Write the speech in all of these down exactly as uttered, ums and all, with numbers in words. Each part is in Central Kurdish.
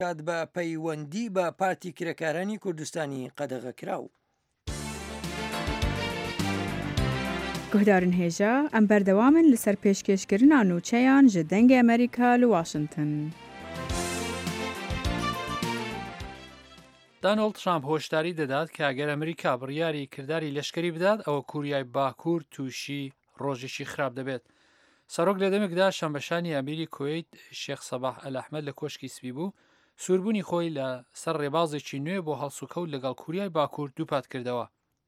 کات بە پەیوەندی بە پارتی کرێکارانی کوردستانی قەدەغەکراو. گهدارن هێژە ئەم بەردەوامن لەسەر پێشکەشکردنا نوچەیان ji dengê Amerîka li Washington. دانالد ترامپ هۆشداری دەدات کە ئەگەر ئەمریکا بڕیاری کردداری لەشکری بدات ئەوە کوریای باکوور تووشی ڕۆژێکی خراپ دەبێت. سەرۆک لە دەمێکدا شەمبەشانی ئەمیری کوێیت شێخ سەباح ئەلەحمەد لە کۆشکی سپی بوو سووربوونی خۆی لە سەر ڕێبازێکی نوێ بۆ هەڵسوکەوت لەگەڵ کوریای باکوور دووپات کردەوە.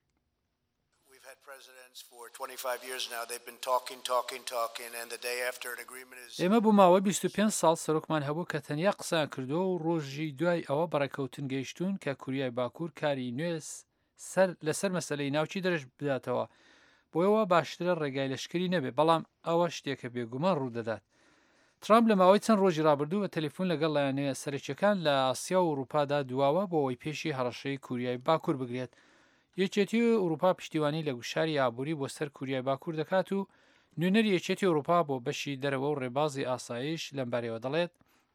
ئێمە بوو ماوە بیست و پێنج ساڵ سەرۆکمان هەبوو کە تەنیا قسەیان کردووە و ڕۆژی دوای ئەوە بەڕێکەوتن گەیشتون کە کوریای باکوور کاری نوێ لەسەر مەسەلەی ناوچی دەرەش بداتەوە بۆیەوە باشترە ڕێگای لەشکری نەبێ بەڵام ئەوە شتێکە بێگومان ڕوو دەدات. ترامپ لە ماوەی چەند ڕۆژی ڕابردوو بە تەلەفۆن لەگەڵ لایەنە سەرچەکان لە ئاسیا و ئەوروپادا دواوە بۆ ئەوەی پێشی هەڕەشەی کوریای باکوور بگرێت. یەکێتی ئەوروپا پشتیوانی لە گوشاری ئابووری بۆ سەر کوریای باکوور دەکات و نوێنەری یەکێتی ئەوروپا بۆ بەشی دەرەوە و ڕێبازی ئاسایش لەمبارەوە دەڵێت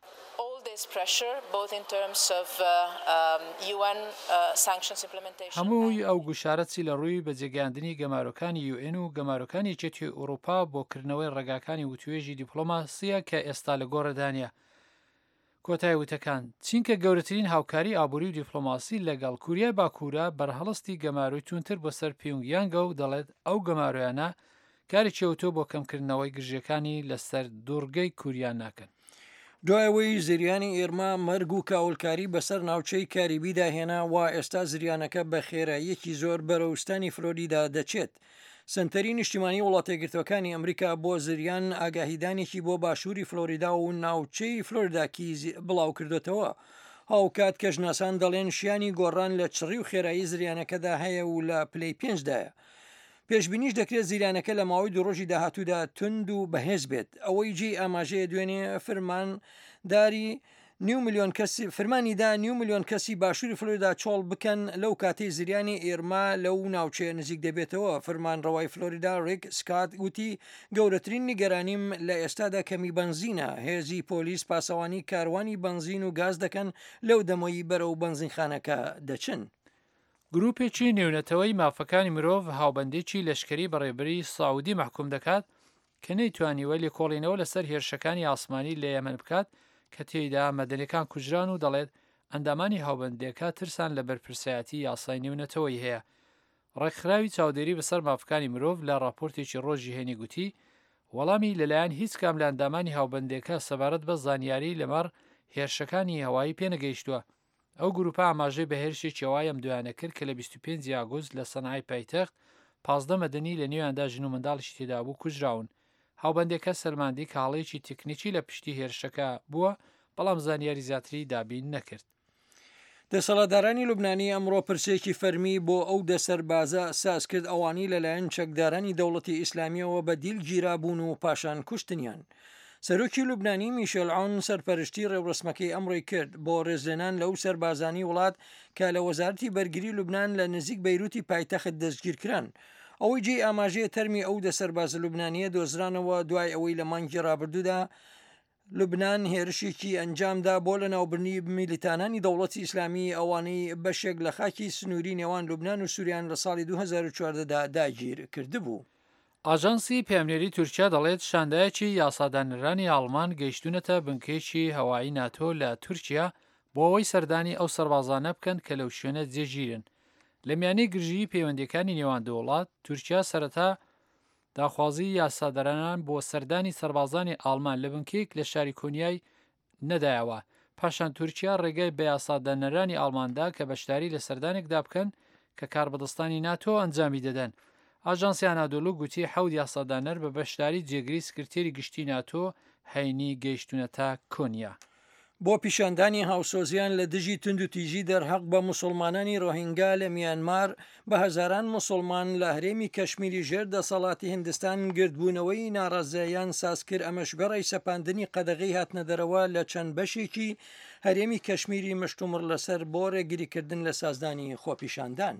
هەمووی ئەو گوشارەتی لە ڕووی بەجێگەاندنی گەمارۆکانی یو ئێن و گەمارۆکانی یەکێتی ئەوروپا بۆ کردنەوەی ڕێگاکانی وتوێژی دیپلۆماسیە کە ئێستا لە گۆڕەدانە. کۆتای وتەکان چینکە گەورەترین هاوکاری ئابووری و دیپلۆماسی لەگەڵ کوریای باکوورە بەرهەڵستی گەماروی تونتر بۆ سەر پیونگیانگە و دەڵێت ئەو گەمارۆیانە کاری چێوتۆ بۆ کەمکردنەوەی گژێکانی لەسەر دوورگەی کوریان ناکەن. دوایەوەی زریانی ئێرما مەرگ و کاولکاری بەسەر ناوچەی کاریبیدا هێنا و ئێستا زریانەکە بە خێراییەکی زۆر بەرەوستانی فلۆریدا دەچێت. سنتەری نیشتیمانی وڵاتە یەکگرتوەکانی ئەمریکا بۆ زریان ئاگاهیدانێکی بۆ باشووری فلۆریدا و ناوچەی فلۆریداکی بڵاو کردوێتەوە. هاوکات کە ژناسان دەڵێن شیانی گۆڕان لە چڕی و خێرایی زریانەکەدا هەیە و لە پلەی پێنجدایە. پێشبینیش دەکرێت زیرانەکە لە ماوەی دوو ڕۆژی داهاتوودا تند و بەهێز بێت. ئەوەی جێ ئاماژەیە دوێنێ فەرمانداری نیو میلیۆن کەسی فەرمانیدا نیو میلیۆن کەسی باشووری فلۆریدا چۆڵ بکەن لەو کاتەی زریانی ئێرما لەو ناوچەیە نزیک دەبێتەوە. فەرمانڕەوای فلۆریدا ڕێک سکات گوتی گەورەترین نیگەرانیم لە ئێستادا کەمی بنزینە. هێزی پۆلیس پاسەوانی کاروانی بنزین و گاز دەکەن لەو دەمەوەی بەرەو بنزینخانەکە دەچن. گروپێکی نێونەتەوەی مافەکانی مرۆڤ هاوبەندێکی لەشکری بەڕێبەری ساودی محکوم دەکات کە نەیتوانیوە لێکۆڵینەوە لەسەر هێرشەکانی ئاسمانی لە یەمەن بکات کە تێیدا مەدەنیەکان کوژران و دەڵێت ئەندامانی هاوبەندەکە ترسان لە بەرپرسایەتی یاسای نێونەتەوەی هەیە. ڕێکخراوی چاودێری بەسەر مافەکانی مرۆڤ لە راپۆرتێکی ڕۆژی هێنی گوتی وەڵامی لەلایەن هیچ کام لە ئەندامانی هاوبەندەکە سەبارەت بە زانیاری لەمەڕ هێرشەکانی هەوایی پێنەگەیشتووە. ئەو گروپە ئاماژەی بە هێرشێکی هەوای ئەم دویانە کرد کە لە بیست و پێنج ئاگۆست لە سەنای پایتەخت پازدە مەدەنی لە نێواندا ژن و منداڵیشی تێدا بوو کوژراون. هاوبەندێکە سەرماندی کاڵەیەکی تکنیکی لە پشتی هێرشەکە بووە بەڵام زانیاری زیاتری دابین نەکرد. دەسەڵاتدارانی لوبنانی ئەمڕۆ پرسێکی فەرمی بۆ ئەو دەسەربازە ساز کرد ئەوانی لەلایەن چەکدارانی دەوڵەتی ئیسلامیەوە بە دیل گیرابوون و پاشان کوشتنیان. سەرۆکی لوبنانی میشێل عون سەرپەرشتی ڕێوڕسمەکەی ئەمڕۆی کرد بۆ ڕێزلێنان لەو سەربازانی وڵات کە لە وەزارەتی بەرگری لوبنان لە نزیک بەیروتی پایتەخت دەستگیرکران. ئەوەی جێ ئاماژەیە تەرمی ئەو دەسەربازە لوبنانیە دۆزرانەوە دوای ئەوەی لە مانگی ڕابردوودا لوبنان هێرشێکی ئەنجامدا بۆ لە ناوبرنی میلیتانانی دەوڵەتی ئیسلامی ئەوانەی بەشێک لە خاکی سنووری نێوان لوبنان و سووریان لە ساڵی دوو هەزار و چواردەدا داگیر کردبوو. ئاژانسی پێمنێری تورکیا دەڵێت شاندایەکی یاسادانەرانی ئاڵمان گەیشتونەتە بنکەیەکی هەوایی ناتۆ لە تورکیا بۆ ئەوەی سەردانی ئەو سەربازانە بکەن کە لەو شوێنە جێگیرن. لە میانەی گرژی پەیوەندیەکانی نێوان دوو وڵات تورکیا سەرەتا داخوازی یاسادارانان بۆ سەردانی سەربازانی ئاڵمان لە بنکەیەک لە شاری کۆنیای نەدایەوە. پاشان تورکیا ڕێگای بە یاسادانەرانی ئاڵماندا کە بەشداری لە سەردانێکدا بکەن کە کاربەدەستانی ناتۆ ئەنجامی دەدەن. ئاژانسی ئانادۆلو گوتی حەوت یاسادانەر بە بەشداری جێگری سکرتێری گشتی ناتۆ هەینی گەیشتونەتە کۆنیا. بۆ پیشاندانی هاوسۆزیان لە دژی تند و تیژی دەرهەق بە موسڵمانانی ڕۆهینگا لە میانمار بە هەزاران موسڵمان لە هەرێمی کەشمیری ژێر دەسەڵاتی هندستان گردبوونەوەی ناڕازایان ساز کرد. ئەمەش بەڕێی سەپاندنی قەدەغەی هاتنەدەرەوە لە چەند بەشێکی هەرێمی کەشمیری مشتومڕ لەسەر بۆ ڕێگریکردن لە سازدانی خۆپیشاندان.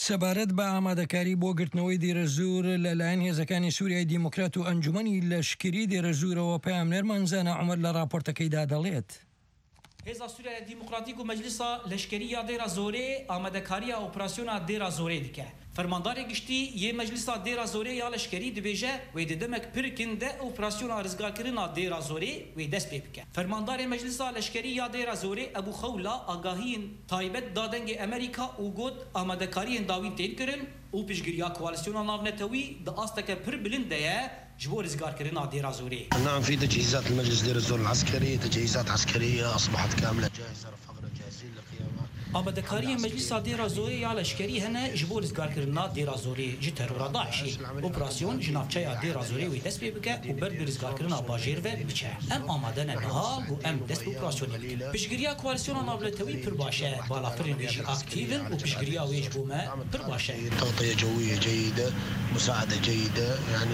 سەبارەت بە ئامادەکاری بۆ گرتنەوەی دیرەزور لەلایەن هێزەکانی سووریای دیموکرات و ئەنجومەنی لەشکری دیرەزورەوە پامنێرمان زانە عومەر لە راپۆرتەکەیدا دەڵێت. هێزا سووریای دیموکراتیک و مەجلیسا لەشکریە دێرە زۆرێ ئامادەکاریە ئۆپراسیۆنا دێرە زۆرێ دیکە. فەرماندارێ گشتی یê مەجلیسا دێرە زۆرێ یا لەشکری دibêje wê di demek pirkin de operasyona rizgarkirina dêra zorê wê dest pê bike. Fermandarê meclisa leşkerî ya dêra zorê Ebu Xewla agahiyên taybet da dengê Amerîka û got amadekariyên dawîn tên kirin û piştgiriya koalisyona navnetewî di asteke pir bilind de ye ji bo rizgarkirina dêra zorê. نعم في تجهيزات المجلس دير الزور العسكري تجهيزات عسكرية أصبحت كاملة جاهزة رفقنا جاهزين لقيامها. ئامادەکاریە مەجلیسا دێرە زۆرێ یا لەشکری هەنە ji bo rizgarkirina dêra zorê ji terora Daişê. Operasyon ji navçeya dêra zorê wê dest pê bike û ber bi rizgarkirina bajêr ve biçe. Em amade ne niha û em dest bi operasyonê bikin. Piştgiriya koalisyona navletewî pir baş e. Balafirên wê jî aktivin û piştgiriya wê ji bo me pir baş e. تغطية جوية جيدة، مساعدة جيدة، يعني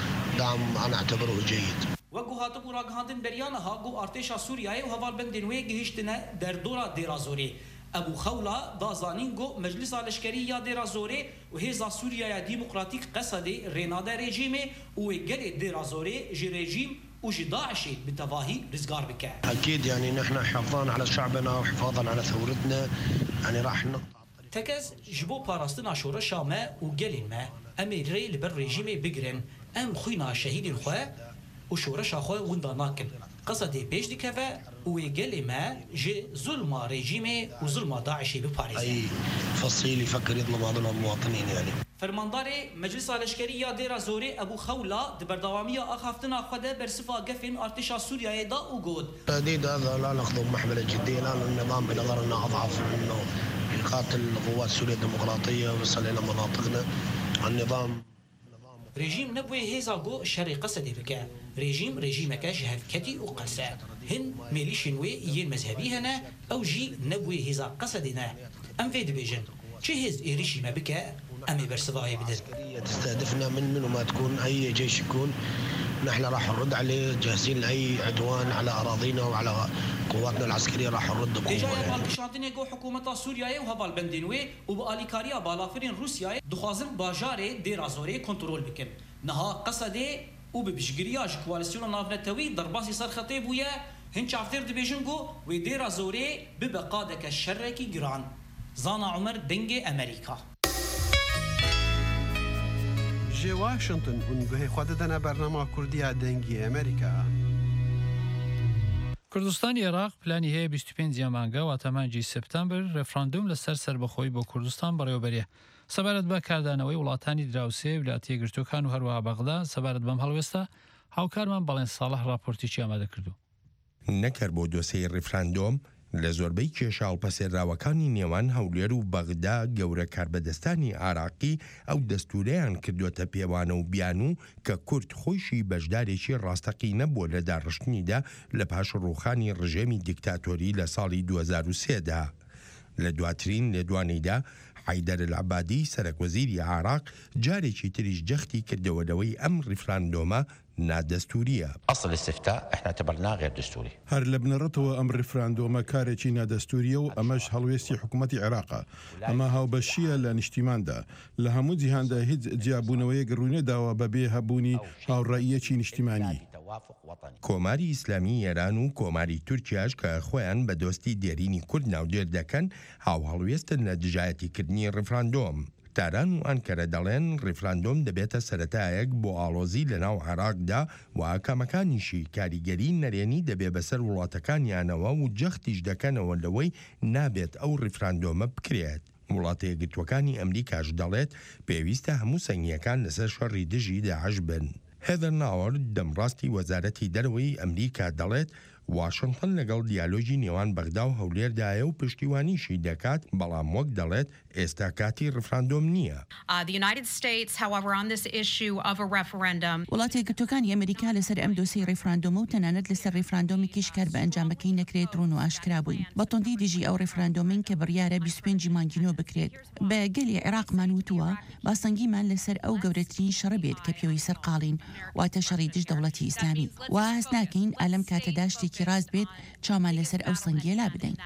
دعم أنا أعتبره جيد. وەکو hatibû ragihandin beriyaneha got artêşa Sûriyayê û hevalbendên wê gihîştine derdora dêra zorê. Ebu Xewla da zanîn got meclisa leşkerî ya dêra zorê û hêza Sûriyaya Dîmokratîk Qesedê rênade rejîmê û wê gelê dêra zorê ji rejîm û ji Daişê bi tevahî rizgar bike. أكيد يعني نحن حفاظا على شعبنا وحفاظا على ثورتنا يعني راح نقطع. Tekez ji bo parastina şoreşa me û gelên me em ê rê li ber rejîmê bigirin. Em xwîna şehîdên xwe û şoreşa xwe winda nakin. Qesedê pêş dikeve û wê gelê me ji zulma rejîmê û zulma Daişê biparêze. أي فصيل يفكر يظلم هذول المواطنين يعني. Fermandarê meclisa leşkerî ya dêra zorê Ebu Xewla di berdewamiya axaftina xwe de bersifa gefên artêşa Sûriyayê da û got. تهديد هذا لا ناخذه بمحمل الجدية لأن النظام بنظرنا أضعف منه يقاتل قوات سوريا الديمقراطية ويصل إلى مناطقنا. النظام رژیم نبوی هیزا گو شر قصدی بکه رژیم رژیمکه جهفکتی و قصه هن میلیشنوی یین مذهبی هنه او جی نبوی هیزا قصدی نه ام فید بیجن چه هیز رژیم بکه امی برسوای بدن تستهدفنا من منو ما تكون اي جيش يكون نحن راح نرد عليه جاهزين لاي عدوان على اراضينا وعلى قواتنا العسكريه راح نرد بقوه. جاي بالكشاندنه جو حكومه سوريا و هوال بندنوي و باليكاريا بالافرين روسيا دخوازن باجاري ديرا زوري كنترول بكم نها قصدي و ببشگريا كواليسيون نافنتوي درباسي سر خطيب ويا هنچ عفتر دبيجنگو و ديرا زوري ببقادك الشركي جران زانا عمر دنگي امريكا. جي واشنطن هنگوهی خود دنا برنامه کردیا دنگی امریکا. کوردستانی عێراق پلانی هەیە بیست و پێنج مانگە واتە مانگی سپتامبر ڕێفراندوم لەسەر سەربەخۆیی بۆ کوردستان بەڕێوەبەریە. سەبارەت بە کاردانەوەی وڵاتانی دراوسێ ویلایەتە یەکگرتووەکان و هەروەها بەغدا سەبارەت بەم هەڵوێستە هاوکارمان بەڵێن ساڵح راپۆرتێکی ئامادە کردو. نەکرد بۆ دۆسەی ڕێفراندۆم لە زۆربەی کێشاڵپەسێراوەکانی نێوان هەولێر و بەغدا گەورە کاربەدەستانی عراقی ئەو دەستورەیان کردوتە پێوانە و بیان و کە کورد خۆیشی بەشدارێکی ڕاستەقی نەبووە لە داڕشتنیدا لە پاش ڕووخانی ڕژێمی دیکتاتۆری لە ساڵی دوو هەزار و سێدا. لە دواترین لێدوانەیدا حیدەر العەبادی سەرۆکوەزیری عراق جارێکی تریش جەختی کردەوەدەوەی ئەم ڕێفراندۆمە نادەستوریە. أصل الاستفتاء احنا اعتبرناه غير دستوري. هەر لە بنەڕەتەوە ئەم ڕێفراندۆمە کارێکی نادەستوریە و ئەمەش هەڵوێستی حکوومەتی عێراقە. ئەمە هاوبەشیە لە نیشتیماندا لە هەموو جیهاندا هیچ جیابوونەوەیەک ڕوونێداوە بەبێ هەبوونی هاوڕەیەکی نیشتیمانی. کۆماری ئیسلامی ئێران و کۆماری تورکیاش کە خۆیان بە دۆستی دێرینی کورد ناودێر دەکەن هاو هەڵوێستن لە دژایەتیکردنی ڕێفراندۆم. تاران و ئەنکەرە دەڵێن ڕێفراندۆم دەبێتە سەرەتایەک بۆ ئاڵۆزی لە ناو عێراقدا و ئاکامەکانیشی کاریگەری نەرێنی دەبێ بەسەر وڵاتەکانیانەوە و جەختیش دەکەنەوە لەوەی نابێت ئەو ڕێفراندۆمە بکرێت. وڵاتە یەکگرتووەکانی ئەمریکاش دەڵێت پێویستە هەموو سەنگیەکان لەسەر شەڕی دژی داعش بن. هێدەر ناوەڕ دەمڕاستی وەزارەتی دەرەوەی ئەمریکا دەڵێت واشنطن لەگەڵ دیالۆژی نێوان بەغدا و هەولێردایە و پشتیوانیشی دەکات بەڵام وەک دەڵێت ئێستا کاتی ڕێفراندۆم نییە. وڵاتە یەکگرتووەکانی ئەمریکا لەسەر ئەم دۆسەی ڕێفراندۆمە و تەنانەت لەسەر ڕێفراندۆمێکیش کار بە ئەنجامەکەی نەکرێت ڕوون و ئاشکرا بووین. بەتۆندی دژی ئەو ڕێفراندۆمین کە بڕیارە بیست و پێنج مانگینۆ بکرێت. بە گەلی عێراقمان وتووە باسەنگیمان لەسەر ئەو گەورەترین شەڕە بێت کە پێوەی سەرقاڵین واتە شەڕی دژ دەوڵەتی ئیسلامی. وا هەست ناکەین ئالەم کاتەدا شتێکی ڕاست بێت چامان لەسەر ئەو سەنگیە لا بدەین.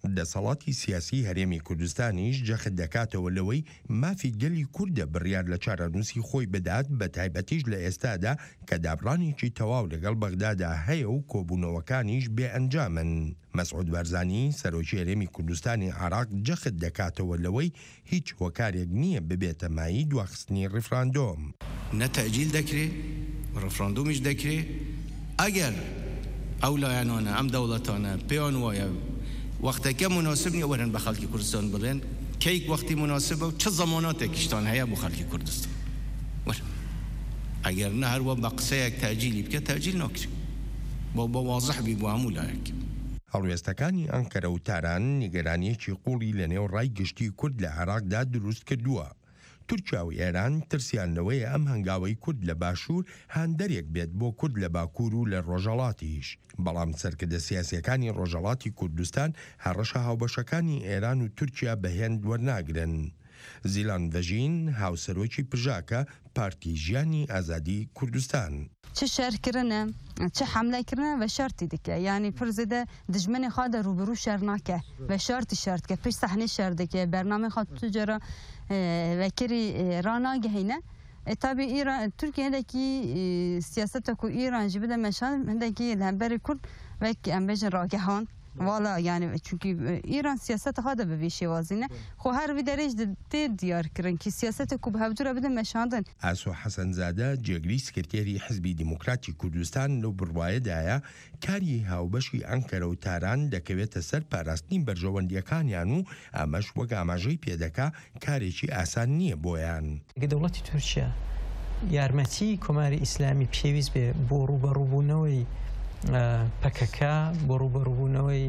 دەسەڵاتی سیاسی هەرێمی کوردستانیش جەخت دەکاتەوە لەوەی مافی گەلی کووردە بڕیار لە چارەنووسی خۆی بدات بە تایبەتیش لە ئێستادا کە دابڕانێکی تەواو لەگەڵ بەغدادا هەیە و کۆبوونەوەکانیش بێ ئەنجامن. مەسعود بارزانی سەرۆکی هەرێمی کوردستانی عێراق جەخت دەکاتەوە لەوەی هیچ هۆکارێک نییە ببێتە مایی دواخستنی ڕیفراندۆم. نەتەجیل دەکرێت ڕفراندۆمیش دەکرێت ئەگەر ئەو لایەنانە ئەم دەوڵەتانە پێیان وایە وەختەکە مناسب نیە وەرن بە خەڵکی کوردستان بڵێن کەیک وەختی مناسبە و چه زەماناتێکیشتان هەیە بۆ خەڵکی کوردستان وەرن ئەگەر نە هەروە بە قسەیەک تاجیلی بکە تاجیل ناکرێت بۆ بە وازح بی بۆ هەموو لایەک. هەڵوێستەکانی ئەنکەرە و تاران نیگەرانیەکی قوڵی لە نێو ڕای گشتی کورد لە عێراقدا دروست کردووە. تورکیا و ئێران ترسیانەوەی ئەم هەنگاوەی کورد لە باشوور هاندەرێک بێت بۆ کورد لە باکوور و لە ڕۆژەڵاتیش. بەڵام سەرکردە سیاسیەکانی ڕۆژەڵاتی کوردستان هەڕەشە هاوبەشەکانی ئێران و تورکیا بەهێند وەرناگرن. زیلان ڤەژین هاوسەرۆکی پژاکە پارتی ژیانی ئازادی کوردستان. چه شەرکردنە چه حملەکردنە بە شەرتی دکە یعنی پر زێدە دژمنی خوا دە ڕوبەڕوو شەر ناکە بە شەرتی شەرتکە پێش سەحنەی شەر دەکە بەرنامەی خوا توجەرە وەکری ڕاناگەهینە تابی ئیران تورکیا هەندێکی سیاسەتە و ئیران جی بدە مەشان هەندێکی لە هەمبەری کورد وەک ئەم بێژن ڕاگەهان والا yani çünkü İran siyaseti hada bir şey vazine. Xo her bir derece de diyar kirin ki siyaseti ku bhavdura bide meşandın. Asu Hasanzade جگری سکرتێری حزبی دیموکراتی کوردستان لەو بڕوایەدایە کاری هاوبەشی ئەنکەرە و تاران دەکەوێتە سەر پاراستنی بەرژەوەندیەکانیان و ئەمەش وەک ئاماژەی پێدەکا کارێکی ئاسان نییە بۆیان. دەوڵەتی تورکیا یارمەتی کۆماری ئیسلامی پێویست بێ بۆ ڕوبەڕووبوونەوەی پەکەکە بۆ ڕوبەڕووبوونەوەی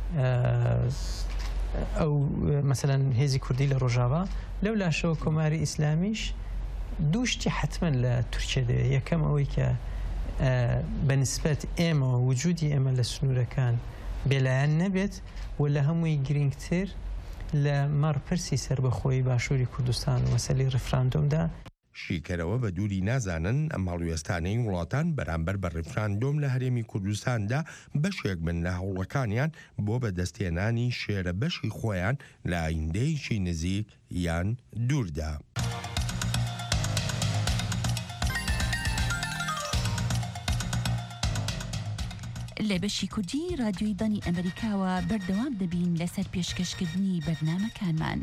ئەو مەسەلەن هێزی کوردی لە ڕۆژاوا لەو لاشەوە کۆماری ئیسلامیش دووشتی حتمما لە تورکیا دەوێت. یەکەم ئەوەی کە بەنسبەت ئێمە وجودی ئێمە لە سنوورەکان بێلایەن نەبێت و لە هەمووی گرنگتر لە مەڕپرسی سربەخۆی باشووری کوردستان و مەسەلەی ڕفراندۆمدا شیکەرەوە بە دووری نازانن ئەم هەڵوێستانەی وڵاتان بەرامبەر بە ڕفراندۆم لە هەرێمی کوردستاندا بەشێک بن لە هەوڵەکانیان بۆ بەدەستێنانی شێرە بەشی خۆیان لە ئایندەیەکی نزیک یان دووردا. لە بەشی کوردی رادیۆی دانی ئەمریکاوە بەردەوام دەبین لەسەر پێشکەشکردنی بەرنامەکانمان.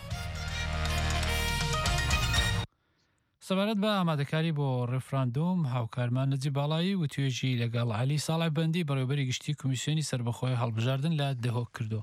سەبارەت بە ئامادەکاری بۆ ڕفراندۆم هاوکارمان نەجی باڵایی و توێژی لەگەڵ عەلی ساڵح بەندی بەڕێوەبەری گشتی کۆمیسیۆنی سربەخۆی هەڵبژاردن لە دهۆک کردو.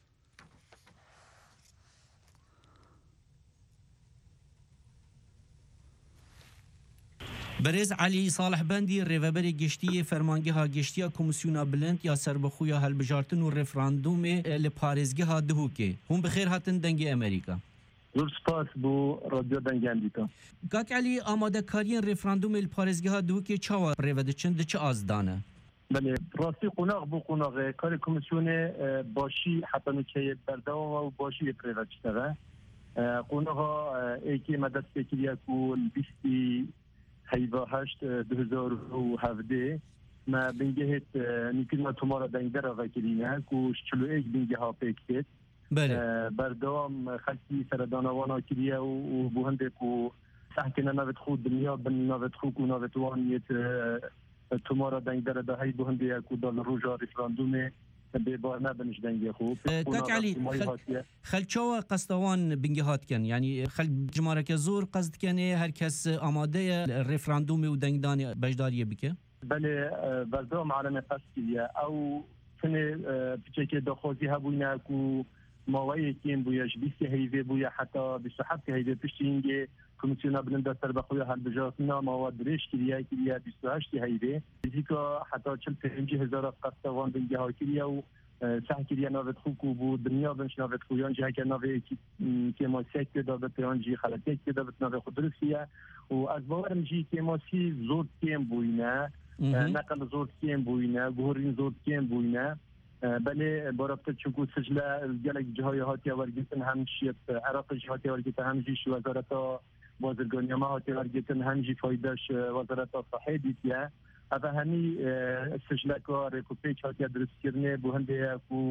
بەرێز عەلی ساڵح بەندی ڕێوەبەری گشتی فەرمانگەها گشتیە کۆمیسیۆنا بلند یا سربەخۆیە هەڵبژاردن و ڕفراندۆمê li parêzgeha Duhokê. Hûn bi xêr hatin dengê Amerîka. زۆر سپاس بۆ ڕادیۆ دەنگیاندیتە. Kak Elî amadekariyên referandûmê li parêzgeha Duhokê çawa rêve diçin di çi azdane? Belê rastî qonax bû qonaxê karê komîsyonê başî hetanûkeyê berdewama û başî yê rêve çiteve. Qonaxa êkê me dest pê kiriye ku bîstî heyva heşt du hezar û hevdê me bingehêt nîkirina tomara dengdera vekirîne ku çilûêk bingeha pêk têt. بردوام خلکی سردانوانا کریه و بو هندێک و سحکێنە ناوێت خۆ دنیا بن ناوێت خۆ و ناوێت وانیت تۆمارە دەنگدەرە داهەی بو هەندێک و دڵ ڕۆژا ریفراندومێ بێبار نەبنش دەنگێ خۆ کاک عەلی خەلچاوە قەستەوان بنگە هاتکەن ینی خەلک جمارەکە زۆر قەست دکەنێ هەر کەس ئامادەیە ڕێفراندومێ و دەنگدانی بەشداریە بکە بەلێ بەردەوام عالەمێ قەست کریە ئەو سنێ پچێکێ دەخۆزی هەبووینە و ماوەیەکێن بووە بیستی هەیڤێ بووە حتا بیست و حەفت هەیڤێ پشتینگێ کۆمیسیۆنا بلندە سەربەخۆیە هەڵبژاردنە ماوە درێژ کریە کریە بیست و هەشتی هەیڤێ نزیکە حتا چل پێنج هەزار قەستەوان بنگەها کریە و سەح کریە ناوێت خوک و بوو دنیا بنش ناوێت خویان جی هەکە ناوێکی کێماسیەک تێدا بێت پێیان جی خەلەتێک تێدا بێت ناوێ خۆ درستیە و ئەس باوەرم جی کێماسی زۆر کێم بووینە نەقل زۆر کێم بووینە گۆڕین زۆر کێم بووینە بله برابطه چونکو سجله گلک جهای هاتی ورگیتن همشیت عراق جهاتی ورگیتن همجیش وزارت بازرگانی ما هاتی ورگیتن همجی فایدهش وزارت صحی دیتیه اما همی سجله که ریکوپیچ هاتی درست کرنه بو هنده کو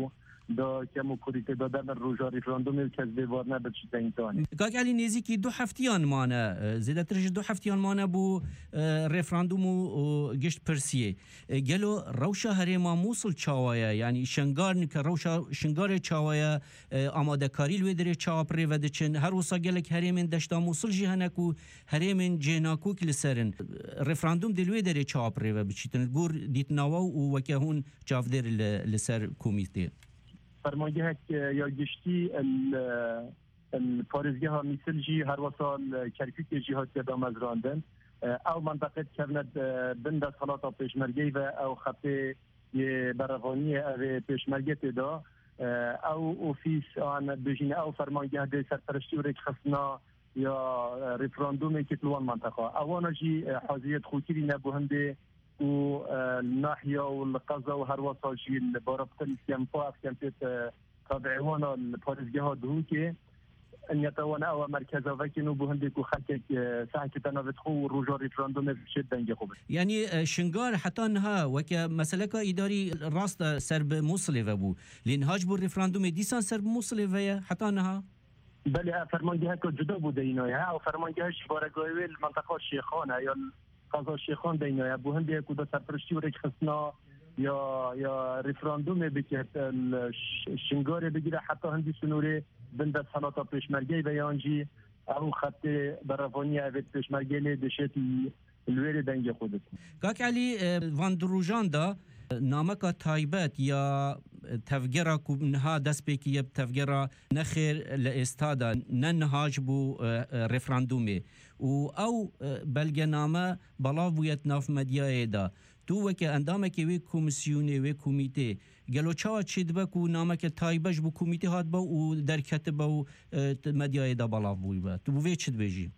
دا کم و کوریت دادن روژا ریفراندوم کس بیوارنه بچی تنگتانی کاک علی نزیکی دو هفتیان مانه زیده ترش دو هفتیان مانه بو ریفراندوم و گشت پرسیه گلو روشا هریما موصل چاوایا یعنی شنگار نکه روشا شنگار چاوایا آماده کاری لوی داره چاپ ری و دچن هر وصا گلک هریمن دشتا موصل جهنکو هریمن جناکو کل سرن ریفراندوم دلوی داره چاپ ری و بچیتن گور دیت نوا و وکه هون چاف در لسر کمیته فرمانگه یا گشتی الپارزگه ها مثل جی هر وصال کرکوک جهات کدام از راندن او منطقه کبند بند صلاة پیشمرگی و او خطه بروانی او پیشمرگی تدا او اوفیس آن بجین او فرمانگه ده سرپرشتی و ریک خصنا یا ریفراندوم کتلوان منطقه اوانا جی حاضریت خوکیری نبوهنده و الناحية والقزة وهروسا جي الباربطة الكامبا كانت تابعوانا البارزجها دهوكي ان يتوانا او مركزا وكينو بهندك وخلك ساعة كتانا بتخو رجوع ريفراندوم في شدة انجاقوب يعني شنغار حتى انها وكا مسألة إداري راست سرب موصلة وبو لانهاج بو الريفراندوم ديسان سرب موصلة حتى انها بله فرمانجها كجدا بو دينايا او فرمانجها شبارقاوي المنطقة الشيخانة يا قضا شیخان دینه یا بو هنده کدا سرپرشتی و ریک خصنا یا یا ریفراندوم بکت شنگار بگیره حتی هندی سنوره بند صلاة پیشمرگی بیانجی او خط برافانی اوید پیشمرگی لی دشت الویر دنگ خودت کاک علی واندروژان دا نامک تایبت یا تفجرا كونها دس بيكي يب تفجرا نخير لاستادا ننهاج بو ريفراندومي و او بلغنامه بلاويت ناف مديا دا تو وك اندامك وي كوميسيوني وي كوميتي گلو چا چيدبه كو نامك تايبش بو كوميتي هات با و در كتبه مديا دا بلاو بو تو بو چد بيجي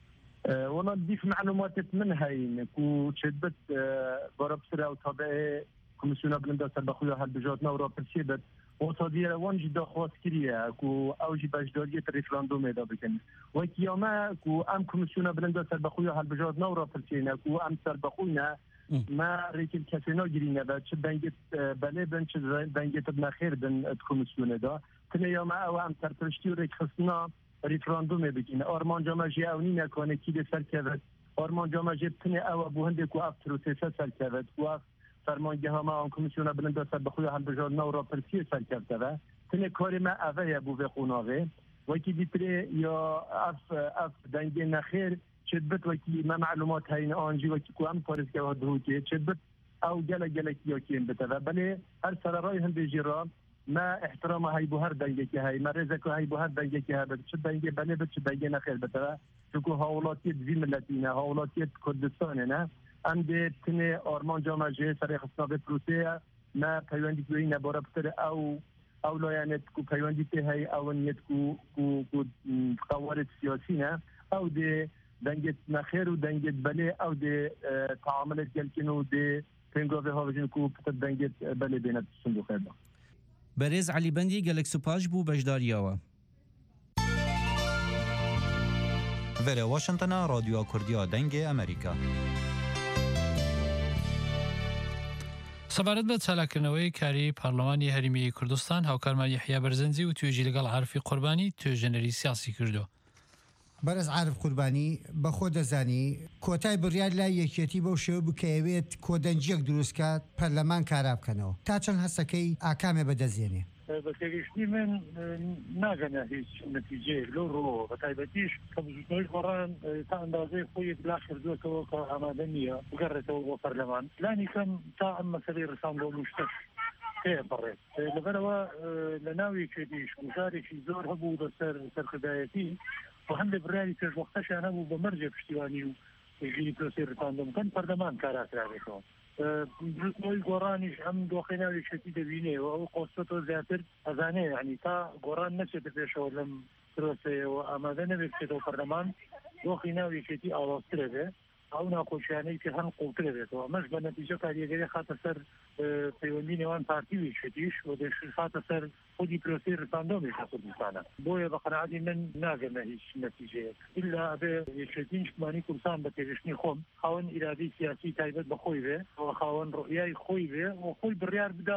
وانا نضيف معلومات من هاي كو چدبت برابسرا و تابعه كوميسيون بلندا سربخويا هالبجات نورا برسيبت وصادية وانج دا خواستكريا كو اوجي بجدارية ريفراندوم دا بكن وكياما كو ام كوميسيون بلندا سربخويا هالبجات نورا برسينا كو ام سربخوينا ما ريكل كاسينا جرينا با چه دنگت بله بن چه دنگت بنا خير بن كوميسيون دا تنه ياما او ام سرپرشتي و ريك خصنا ريفراندوم بكن ارمان جاما جي اوني نكونه كي دي سركبت ارمان جاما جي تنه او ابو هندي كو اف تروسيسا سركبت كو فرمانگه ها ما آن کمیسیون بلند سر بخوی حل بجار نو را پرسی سر کرده و تنه کاری ما اوه بو به خوناوه وکی دیتره یا اف اف دنگه نخیر چدبت وکی ما معلومات هاین آنجی وکی کو هم پارزگه ها دهوکه چدبت او گله گله کیا کیم بته و بله هر سرارای هم بجیرا ما احترام های بو هر دنگه که های ما رزکو های بو هر دنگه که های چه دنگه بله بچه دنگه نخیر بته و چکو هاولاتیت زی ملتینه هاولاتیت کردستانه نه ام ده تنه آرمان جامعه جه سر خصنابه پروسه ما پیوندی کوی نباره بتر او او لایانت کو پیوندی ته های او نیت کو کو کو قوارد سیاسی نه او ده دنگت نخیر و دنگت بله او ده تعاملت گلکنو ده پنگاوه ها وجن کو پتر دنگت بله بینت صندوق خیلی برز علی بندی گلک سپاش بو بجداریاوه وره واشنطن رادیو کردیا دنگ امریکا سەبارەت بە چالاکردنەوەی کاری پارلەمانی هەرێمی کوردستان هاوکارمان یەحیا بەرزەنجی و توێژی لەگەڵ عارفی قوربانی توێژەنەری سیاسی کردو. بەرز عارف قوربانی بەخۆ دەزانی کۆتای بڕیار لای یەکێتی بەو شێوە بکەوێت کۆدەنجیەک دروستکات پەرلەمان کارا بکەنەوە تا چەند هەستەکەی ئاکامێ بەدەستێنێ. بەکەویشتی من ناگەنە هیچ نەتیجەیەک لەو ڕۆ بە تایبەتیش کە بزوتنەوەی گۆڕان تا ئەندازەی خۆی بلا کردووەکەوە کە ئامادە نییە بگەڕێتەوە بۆ پەرلەمان پلانی کەم تا ئەم مەسەلەی ڕسان بۆ مشتەش پێ بڕێت لەبەرەوە لە ناوی کێتیش گوزارێکی زۆر هەبوو بەسەر سەرکردایەتی و هەندێک بڕیاری پێشوەختەشیان هەبوو بە مەرجێ پشتیوانی و ژیری پرۆسی ڕساندەمکەن پەرلەمان کاراکرابێتەوە بزوتنەوەی گۆڕانیش ئەم دۆخی ناوی شێتی دەبینێەوە ئەو قۆستۆ زیاتر ئەزانێ ینی تا گۆڕان نەچێتە پێشەوە لەم پرۆسەیەوە ئامادە نەبێت بچێتەوە پەرلەمان دۆخی ناوی شێتی ئاڵاسترە بێ ئەو ناخۆشیانەی کە هەم قوڵترە بێتەوە ئەمەش بە نەتیجە کاریگەری خاتە سەر پەیوەندی نێوان پارتیوی شێتیش و دەش خاتە سەر خودی پرۆسی ڕساندۆمی کوردستانە بۆیە بە قەناعەتی من ناگەمە هیچ نەتیجەیەک ئیلا ئەبێ یەکێتی نیشتمانی کوردستان بە تێگەشتنی خۆم خاوەن ئیرادەی سیاسی تایبەت بە خۆی بێ و خاوەن ڕۆیای خۆی بێ و خۆی بڕیار بدا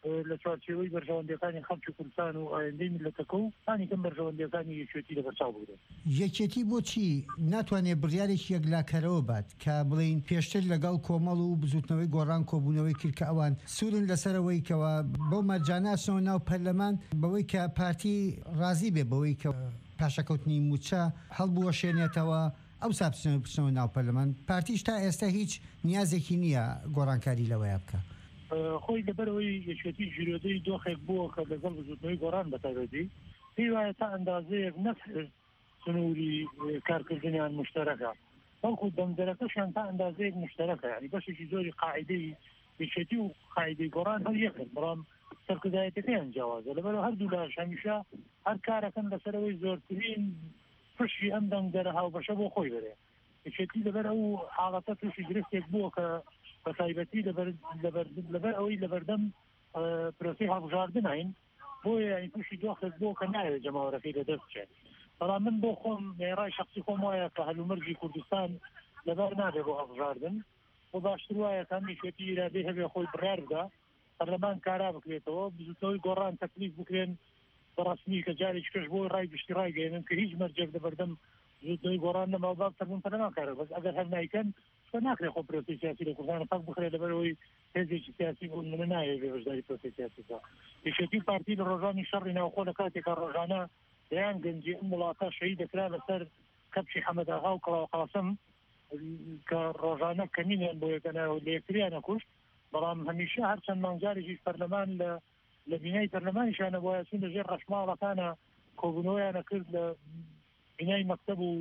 لە چوارچێوەی بەرژەوەندەکانی خەڵکی کوردستان و ئایندەی میلەتەکە و هانی کەم بەرژەوەندەکانی یەکێتی لەبەرچاو بگرێت. یەکێتی بۆچی ناتوانێت بڕیارێکی یەکلاکەرەوە بات کە بڵین پێشتر لەگەڵ کۆمەڵ و بزوتنەوەی گۆڕان کۆبوونەوەی کرد کە ئەوان سوورن لەسەرەوەی کەەوە بەو مەرجاناسەوە ناو پەرلەمان بەوەی کە پارتی ڕازی بێ بەوەی کە پاشەکەوتنی موچە هەڵبووە شوێنێتەوە ئەو سابچنەوە بچنەوە ناو پەرلەمان پارتیش تا ئێستا هیچ نیازێکی نییە گۆڕانکاری لەوەیە بکە. خۆی لەبەرەوەی یەکێتی ژیرۆدەی دۆخێک بووە کە لەگەڵ بزوتنەوەی گۆڕان بەتایبەتی پێی وایە تا ئەندازەیەک نەفر سنووری کارکردنیان مشتەرەکە بەڵکو دەمدەرەکەشیان تا ئەندازەیەک مشتەرەکە ینی بەشێکی زۆری قاعدەی یەکێتی و قاعدەی گۆڕان هەر یەکن بەڵام سەرکردایەتەکەیان جیاوازە لەبەرەوە هەردوو لاش هەمیشە هەر کارەکەن لەسەرەوەی زۆرترین پشی ئەم دەنگدەرە هاوبەشە بۆ خۆی بەرێ یەکێتی لەبەر ئەو حاڵەتە تووشی درستێک بووە کە بەتایبەتی لەبەر ئەوەی لەبەردەم پرۆسی هەڵبژاردن هەین بۆیە ینی تووشی دۆخێک بۆ کە نایێت جەماوەرەکەی لەدەست بچێت بەڵام من بۆ خۆم مێڕای شخصی خۆم وایە کە هەلومەرجی کوردستان لەبەر نابێت بۆ هەڵبژاردن بۆ باشتر وایە کە یەکێتی ئیرادەی هەبێ خۆی بڕیار بدا پەرلەمان کارا بکرێتەوە بزوتنەوەی گۆڕان تەکلیف بکرێن بەڕاستنی کە جارێکی کەش بۆی ڕای گشتی ڕایگەێنن کە هیچ مەرجێک لەبەردەم زوتنەوەی گۆڕان نەماوە باب تەربوون پەرلەمان کارە بەس ئەگەر هەر نایکەن ناکرێت خۆ پرۆسی سیاسی لە کوردستان پاک بخرێت لەبەرەوەی هێزێکی سیاسی بوون منە نایەوێت بەشداری پرۆسی سیاسیدا یەکێتی پارتی لە ڕۆژانی شەڕی ناوخۆ لە کاتێکا ڕۆژانە دەیان گەنجی ئەم وڵاتە شەهید دەکرا لەسەر کەپشی حەمەداغا و کڵاو قاسم کە ڕۆژانە کەمینیان بۆ یەکەناوە لە یەکتریان نەکوشت بەڵام هەمیشە هەر چەند مانگجارێکیش پەرلەمان لە لە بینای پەرلەمانیشانە بۆیە چون لەژێر ڕەشماڵەکانە کۆبوونەوەیانە کرد لە بینای مەکتەب و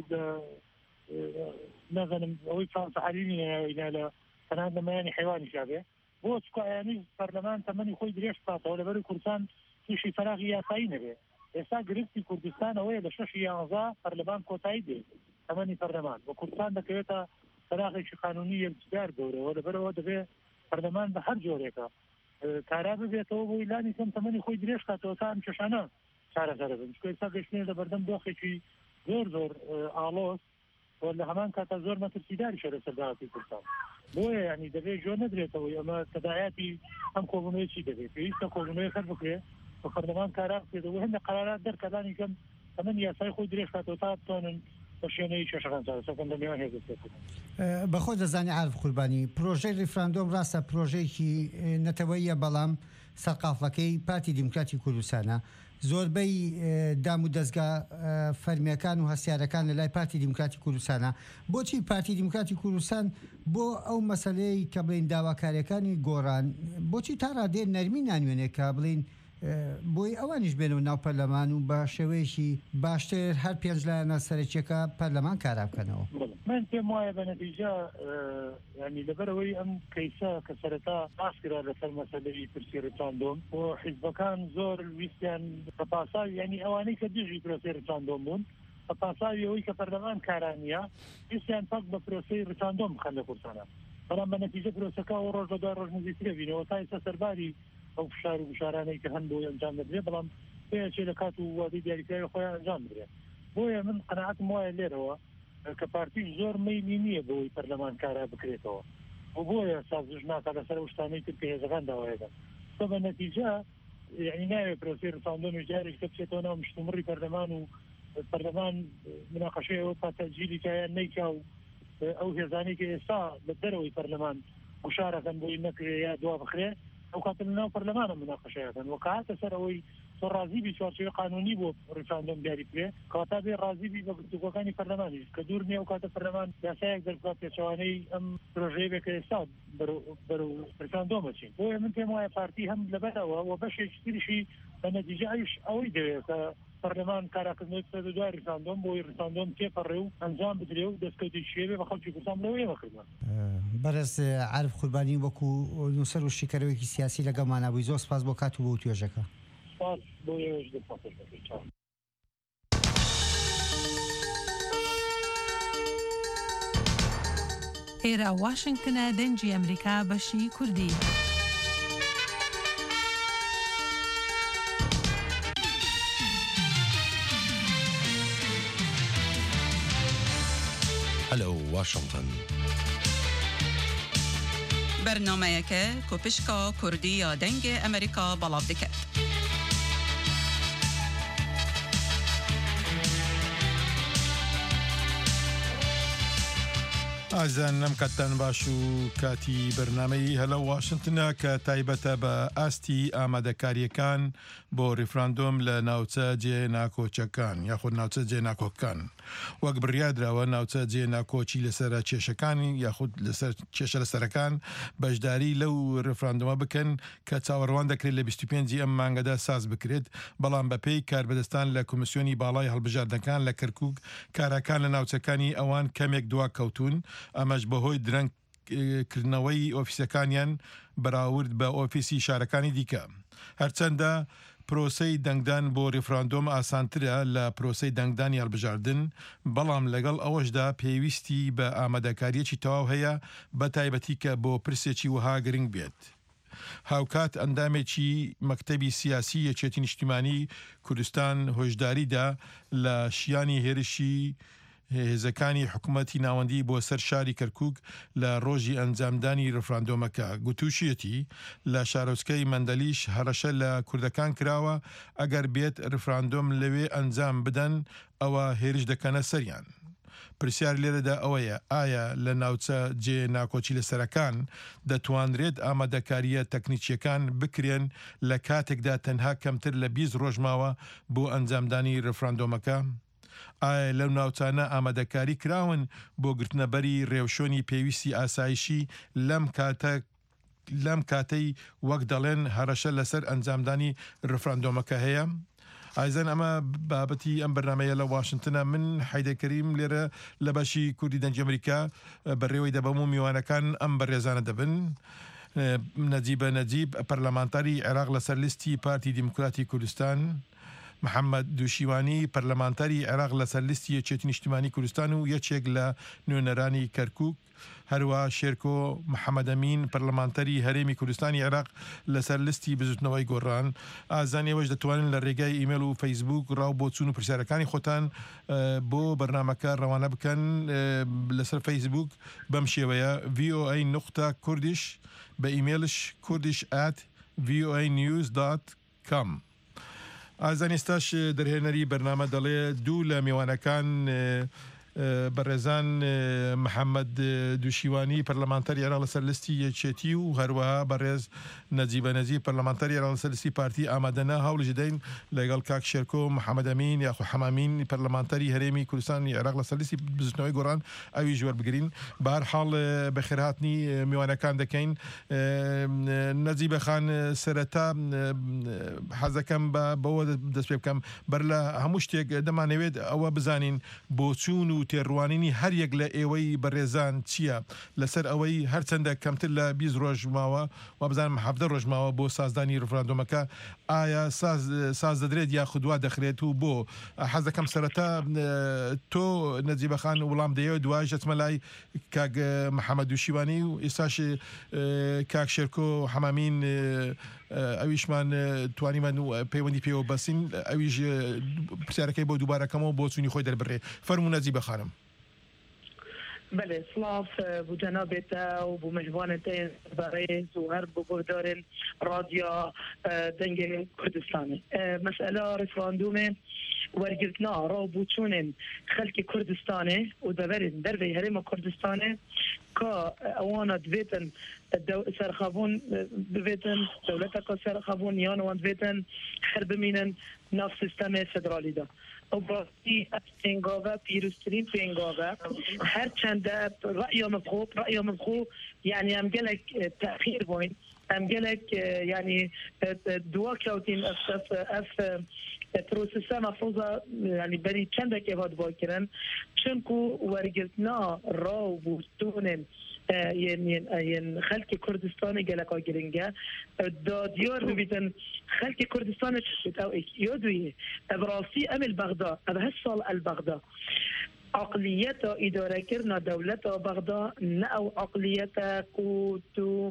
نازانم ئەوەی فرانسەحەرینی هێناوەینا لە تەنانەت لەمەیانی حیوانی شابێ بۆ چکایانی پەرلەمان تەمەنی خۆی درێژ بکاتەوە لەبەر کوردستان تووشی فەراغی یاسایی نەبێ ئێستا گرفتی کوردستان ئەوەیە لە شەش یانزە پەرلەمان کۆتایی دێ تەمەنی پەرلەمان بۆ کوردستان دەکەوێتە فەراغێکی قانونی یەکجار گەورەوە لەبەرەوە دەبێت پەرلەمان بە هەر جۆرێکە کارا ببێتەوە بۆ ئیلانی کەم تەمەنی خۆی درێژ کاتەوە تا ئەم کێشانە چارەسەر بن چکە ئێستا گەشتنێ لە بەردەم دۆخێکی زۆر زۆر ئاڵۆز لە هەمان کاتا زۆر مەترسیداری شەرە سەرداڵاتی کوردستان بۆیە ینی دەبێت ژۆ نەدرێتەوەی ئەمە تەداعاتی ئەم کۆبوونەوەی چی دەبێت پێویستە کۆبوونەوەی خەر بکرێت بە پەرلەمان کارا بکرێتەوە هەندێک قەرارات دەرکەدانی کەم تەمەنی یاسای خۆی درێژ کاتەوە تا بتوانن بە شوێنەی کێشەکان چارەسەرکردن لە نێوان هێزەکان. بەخۆ دەزانی عارف قوربانی پرۆژەی ریفراندۆم ڕاستە پرۆژەیەکی نەتەوەییە بەڵام سەرقافڵەکەی پارتی دیموکراتی کوردستانە زۆربەی دام و دەستگا فەرمیەکان و هەستیارەکان لە لای پارتی دیموکراتی کوردستانە بۆچی پارتی دیموکراتی کوردستان بۆ ئەو مەسەلەی کە بڵین داواکاریەکانی گۆڕان بۆچی تا ڕادێ نەرمی نانوێنێت کە بڵین بۆی ئەوانیش بێنەوە ناو پەرلەمان و بە شێوەیەکی باشتر هەر پێنج لایەنە سەرەکیەکە پەرلەمان کارا بکەنەوە. من پێم وایە بە نەتیجە ینی لەبەرەوەی ئەم کەیسە کە سەرەتا باسکرا لەسەر مەسەلەی پرسی ڕێچاندۆم بۆ حیزبەکان زۆر ویستیان بە پاساوی ینی ئەوانەی کە دژی پرۆسی ڕێچاندۆم بوون بە پاساوی ئەوەی کە پەرلەمان کارانیە ویستیان پاک بە پرۆسی ڕێچاندۆم بخەن لە کوردستانە بەڵام بە نەتیجە پرۆسەکە و ڕۆژ بە دوای ڕۆژ نزیکترە بینەوە تا ئێستا سەرباری ئەو فشار و بشارانەی کە هەن بۆ ئەنجام دەدرێت بەڵام پێچێ لە کات و وادەی دیاریکراوی خۆیان ئەنجام بدرێت بۆیە من قەناعەتم وایە لێرەوە کە پارتیش زۆر مەیلی نییە بۆی پەرلەمان کارا بکرێتەوە و بۆیە سازش ناکات لەسەر ئەو شتانەی تر کە هێزەکان داوایەکەن تۆ بە نەتیجە یعنی ناوێت پرۆسی ڕێچاندۆمی جارێک کە بچێتەوە ناو مشتومڕی پەرلەمان و پەرلەمان مناقەشەی ئەوە تا تەجیلی کایان نەیکا و ئەو هێزانەی کە ئێستا لە دەرەوەی پەرلەمان وشارەکەن بۆی نەکرێ یا دوا بخرێ ئەو کاتە لەناو پەرلەمانە مناقەشەکەن وە کاتە سەر ئەوەی تۆ ڕازیبی چوارچێوەی قانونی بۆ ڕێچاندۆم دیاری بکرێ کەواتە بێ ڕازیبی بە گفتوگۆکانی پەرلەمانیش کە دوور نییە ئەو کاتە پەرلەمان یاسایەک دەربکات پێچەوانەی ئەم پرۆژەیە بێ کە ئێستا بەرەو ڕێچاندۆمە چین بۆیە من پێم وایە پارتی هەم لەبەرەوە و بەشێکی تریشی بە نەتیجە ئەویش ئەوەی دەوێت کە پەرلەمان کاراکردنەوەی سەر دوای ڕێچاندۆم بۆی ڕێچاندۆم تێپەڕێ و ئەنجام بدرێ و دەستکەوتی شێوێ بە خەڵکی کوردستان لەوەیەوە کردووە. بەرز عارف قوربانی وەکو نووسەر و شیکەرەوەیکی سیاسی لەگەڵمانە بووی زۆر سپاس بۆ کات و بۆ توێژەکە. سپاس بۆ ئێوەش دەسپاسش دەکەین. ئێرە واشنگتنە دەنگی ئەمریکا بەشی کوردی. هەلو واشنگتن برنامه‌یکه کوپشکا کردی یا دنگ امریکا بلاو دکت. ئازان نەم کاتتان باش و کاتی بەرنامەی هەلە واشنگتنە کە تایبەتە بە ئاستی ئامادەکاریەکان بۆ ڕیفراندۆم لە ناوچە جێ ناکۆچەکان یاخود ناوچە جێ ناکۆکان وەک بڕیادراوە ناوچە جێ ناکۆچی لەسەر کێشەکانی یاخود لەسەر کێشە لەسەرەکان بەشداری لەو ڕیفراندۆمە بکەن کە چاوەڕوان دەکرێت لە بیست و پێنج ئەم مانگەدا ساز بکرێت بەڵام بەپێی کاربەدەستان لە کۆمیسیۆنی باڵای هەڵبژاردنەکان لە کەرکووک کارەکان لە ناوچەکانی ئەوان کەمێک دوا کەوتون ئەمەش بەهۆی درەنگکردنەوەی ئۆفیسەکانیان بەراورد بە ئۆفیسی شارەکانی دیکە هەرچەندە پرۆسەی دەنگدان بۆ ڕیفراندۆم ئاسانترە لە پرۆسەی دەنگدانی هەڵبژاردن بەڵام لەگەڵ ئەوەشدا پێویستی بە ئامادەکاریەکی تەواو هەیە بە تایبەتی کە بۆ پرسێکی وها گرنگ بێت هاوکات ئەندامێکی مەکتەبی سیاسی یەکێتی نیشتیمانی کوردستان هۆشداریدا لە شیانی هێرشی هێزەکانی حکوومەتی ناوەندی بۆ سەر شاری کەرکووک لە ڕۆژی ئەنجامدانی ڕفراندۆمەکە گوتوشیەتی لە شارۆچکەی مەندەلیش هەرەشە لە کوردەکان کراوە ئەگەر بێت ڕفراندۆم لەوێ ئەنجام بدەن ئەوە هێرش دەکەنە سەریان پرسیار لێرەدا ئەوەیە ئایا لە ناوچە جێ ناکۆچی لەسەرەکان دەتوانرێت ئامادەکاریە تەکنیکیەکان بکرێن لە کاتێکدا تەنها کەمتر لە بیست ڕۆژ ماوە بۆ ئەنجامدانی ڕفراندۆمەکە ئایا لەو ناوچانە ئامادەکاری کراون بۆ گرتنەبەری ڕێوشۆنی پێویستی ئاسایشی لەم کاتە لەم کاتەی وەک دەڵێن هەرەشە لەسەر ئەنجامدانی ڕفراندۆمەکە هەیە ئایزان ئەمە بابەتی ئەم بەرنامەیە لە واشنگتنە من حەیدەکەریم لێرە لە بەشی کوردی دەنگی ئەمریکا بەڕێوەی دەبەم و میوانەکان ئەم بەڕێزانە دەبن نەجیبە نەجیب پەرلەمانتاری عێراق لەسەر لیستی پارتی دیموکراتی کوردستان محەممەد دووشیوانی پەرلەمانتاری عێراق لەسەر لیستی یەکێتی نیشتیمانی کوردستان و یەکێک لە نوێنەرانی کەرکووک هەروە شێرکۆ محەممەد ئەمین پەرلەمانتەری هەرێمی کوردستانی عێراق لەسەر لیستی بزوتنەوەی گۆڕان ئازانیەوەش دەتوانن لە ڕێگای ئیمێل و فەیسبوک ڕاو بۆ چوون و پرسیارەکانی خۆتان بۆ بەرنامەکە ڕەوانە بکەن لەسەر فەیسبوک بەم شێوەیە ڤی ئۆ ئەی نقطە کوردیش بە ئیمێلش کوردیش ئات ڤی ئۆ ئەی نیوز دات کام ئازانیستاش دەرهێنەری بەرنامە دەڵێ دوو لە میوانەکان بەڕێزان محەممەد دووشیوانی پەرلەمانتەری عێراق لەسەر لیستی یەکێتی و هەروەها بەڕێز نەجیبە نەجیب پەرلەمانتەری عێراق لەسەر لیستی پارتی ئامادەنا هەوڵی دەین لەگەڵ کاک شێرکۆ محەممەد ئەمین یاخو حەمامین پەرلەمانتەری هەرێمی کوردستانی عێراق لەسەر لیستی بزوتنەوەی گۆڕان ئەوی ژوەر بگرین بەهەرحاڵ بەخێرهاتنی میوانەکان دەکەین نەجیبە خان سەرەتا حەزەکەم بەوە دەست پێ بکەم بەر لە هەموو شتێک دەمانەوێت ئەوە بزانین بۆ چوون و تێڕوانینی هەر یەک لە ئێوەی بەڕێزان چییە لەسەر ئەوەی هەرچەندە کەمتر لە بیست ڕۆژ ماوە و بزانم حەفدە ڕۆژ ماوە بۆ سازدانی ڕفراندۆمەکە ئایا ساز دەدرێت یا خودوا دەخرێت و بۆ حەز دەکەم سەرەتا تۆ نەجیبە خان وەڵام دەیەوە دوای ژەچمە لای کاک محەممەد دووشیوانی و ئێستاش کاک شێرکۆ حەمامین ئەویشمان توانیمان و پەیوەندی پێوە بەسین ئەویش پرسیارەکەی بۆ دووبارەکەمەوە بۆ چوونی خۆی دەربڕێ فەرموو نەجیبە خانم بله سلاف بو جنابت و بو مجبانت برای زوهر بو بودار رادیو دنگ کردستانی مسئله رفراندوم ورگرتنا را بو چونن خلق کردستانه و دورن در وی هرم کردستانه که اوانا دویتن سرخابون دویتن دولتا که سرخابون یان وان دویتن خرب مینن ناف سیستم فدرالی دا و باقی پینگاوه پیروسترین پینگاوه هر چند رأی مبخوب رأی مبخوب یعنی هم گلک تأخیر بوین هم گلک یعنی دوا کهوتین اف اف پروسسا مفروضه یعنی بری چند که واد باکرن چونکو ورگرتنا راو بوستونن ین ین خلق کردستان گلکا گرینگه دادیار ببیتن خلق کردستان چشت او یادویه ابراسی ام البغداد اب هالسال البغداد عقلية إدارة كرنا دولة بغداد نأو عقلية كوتو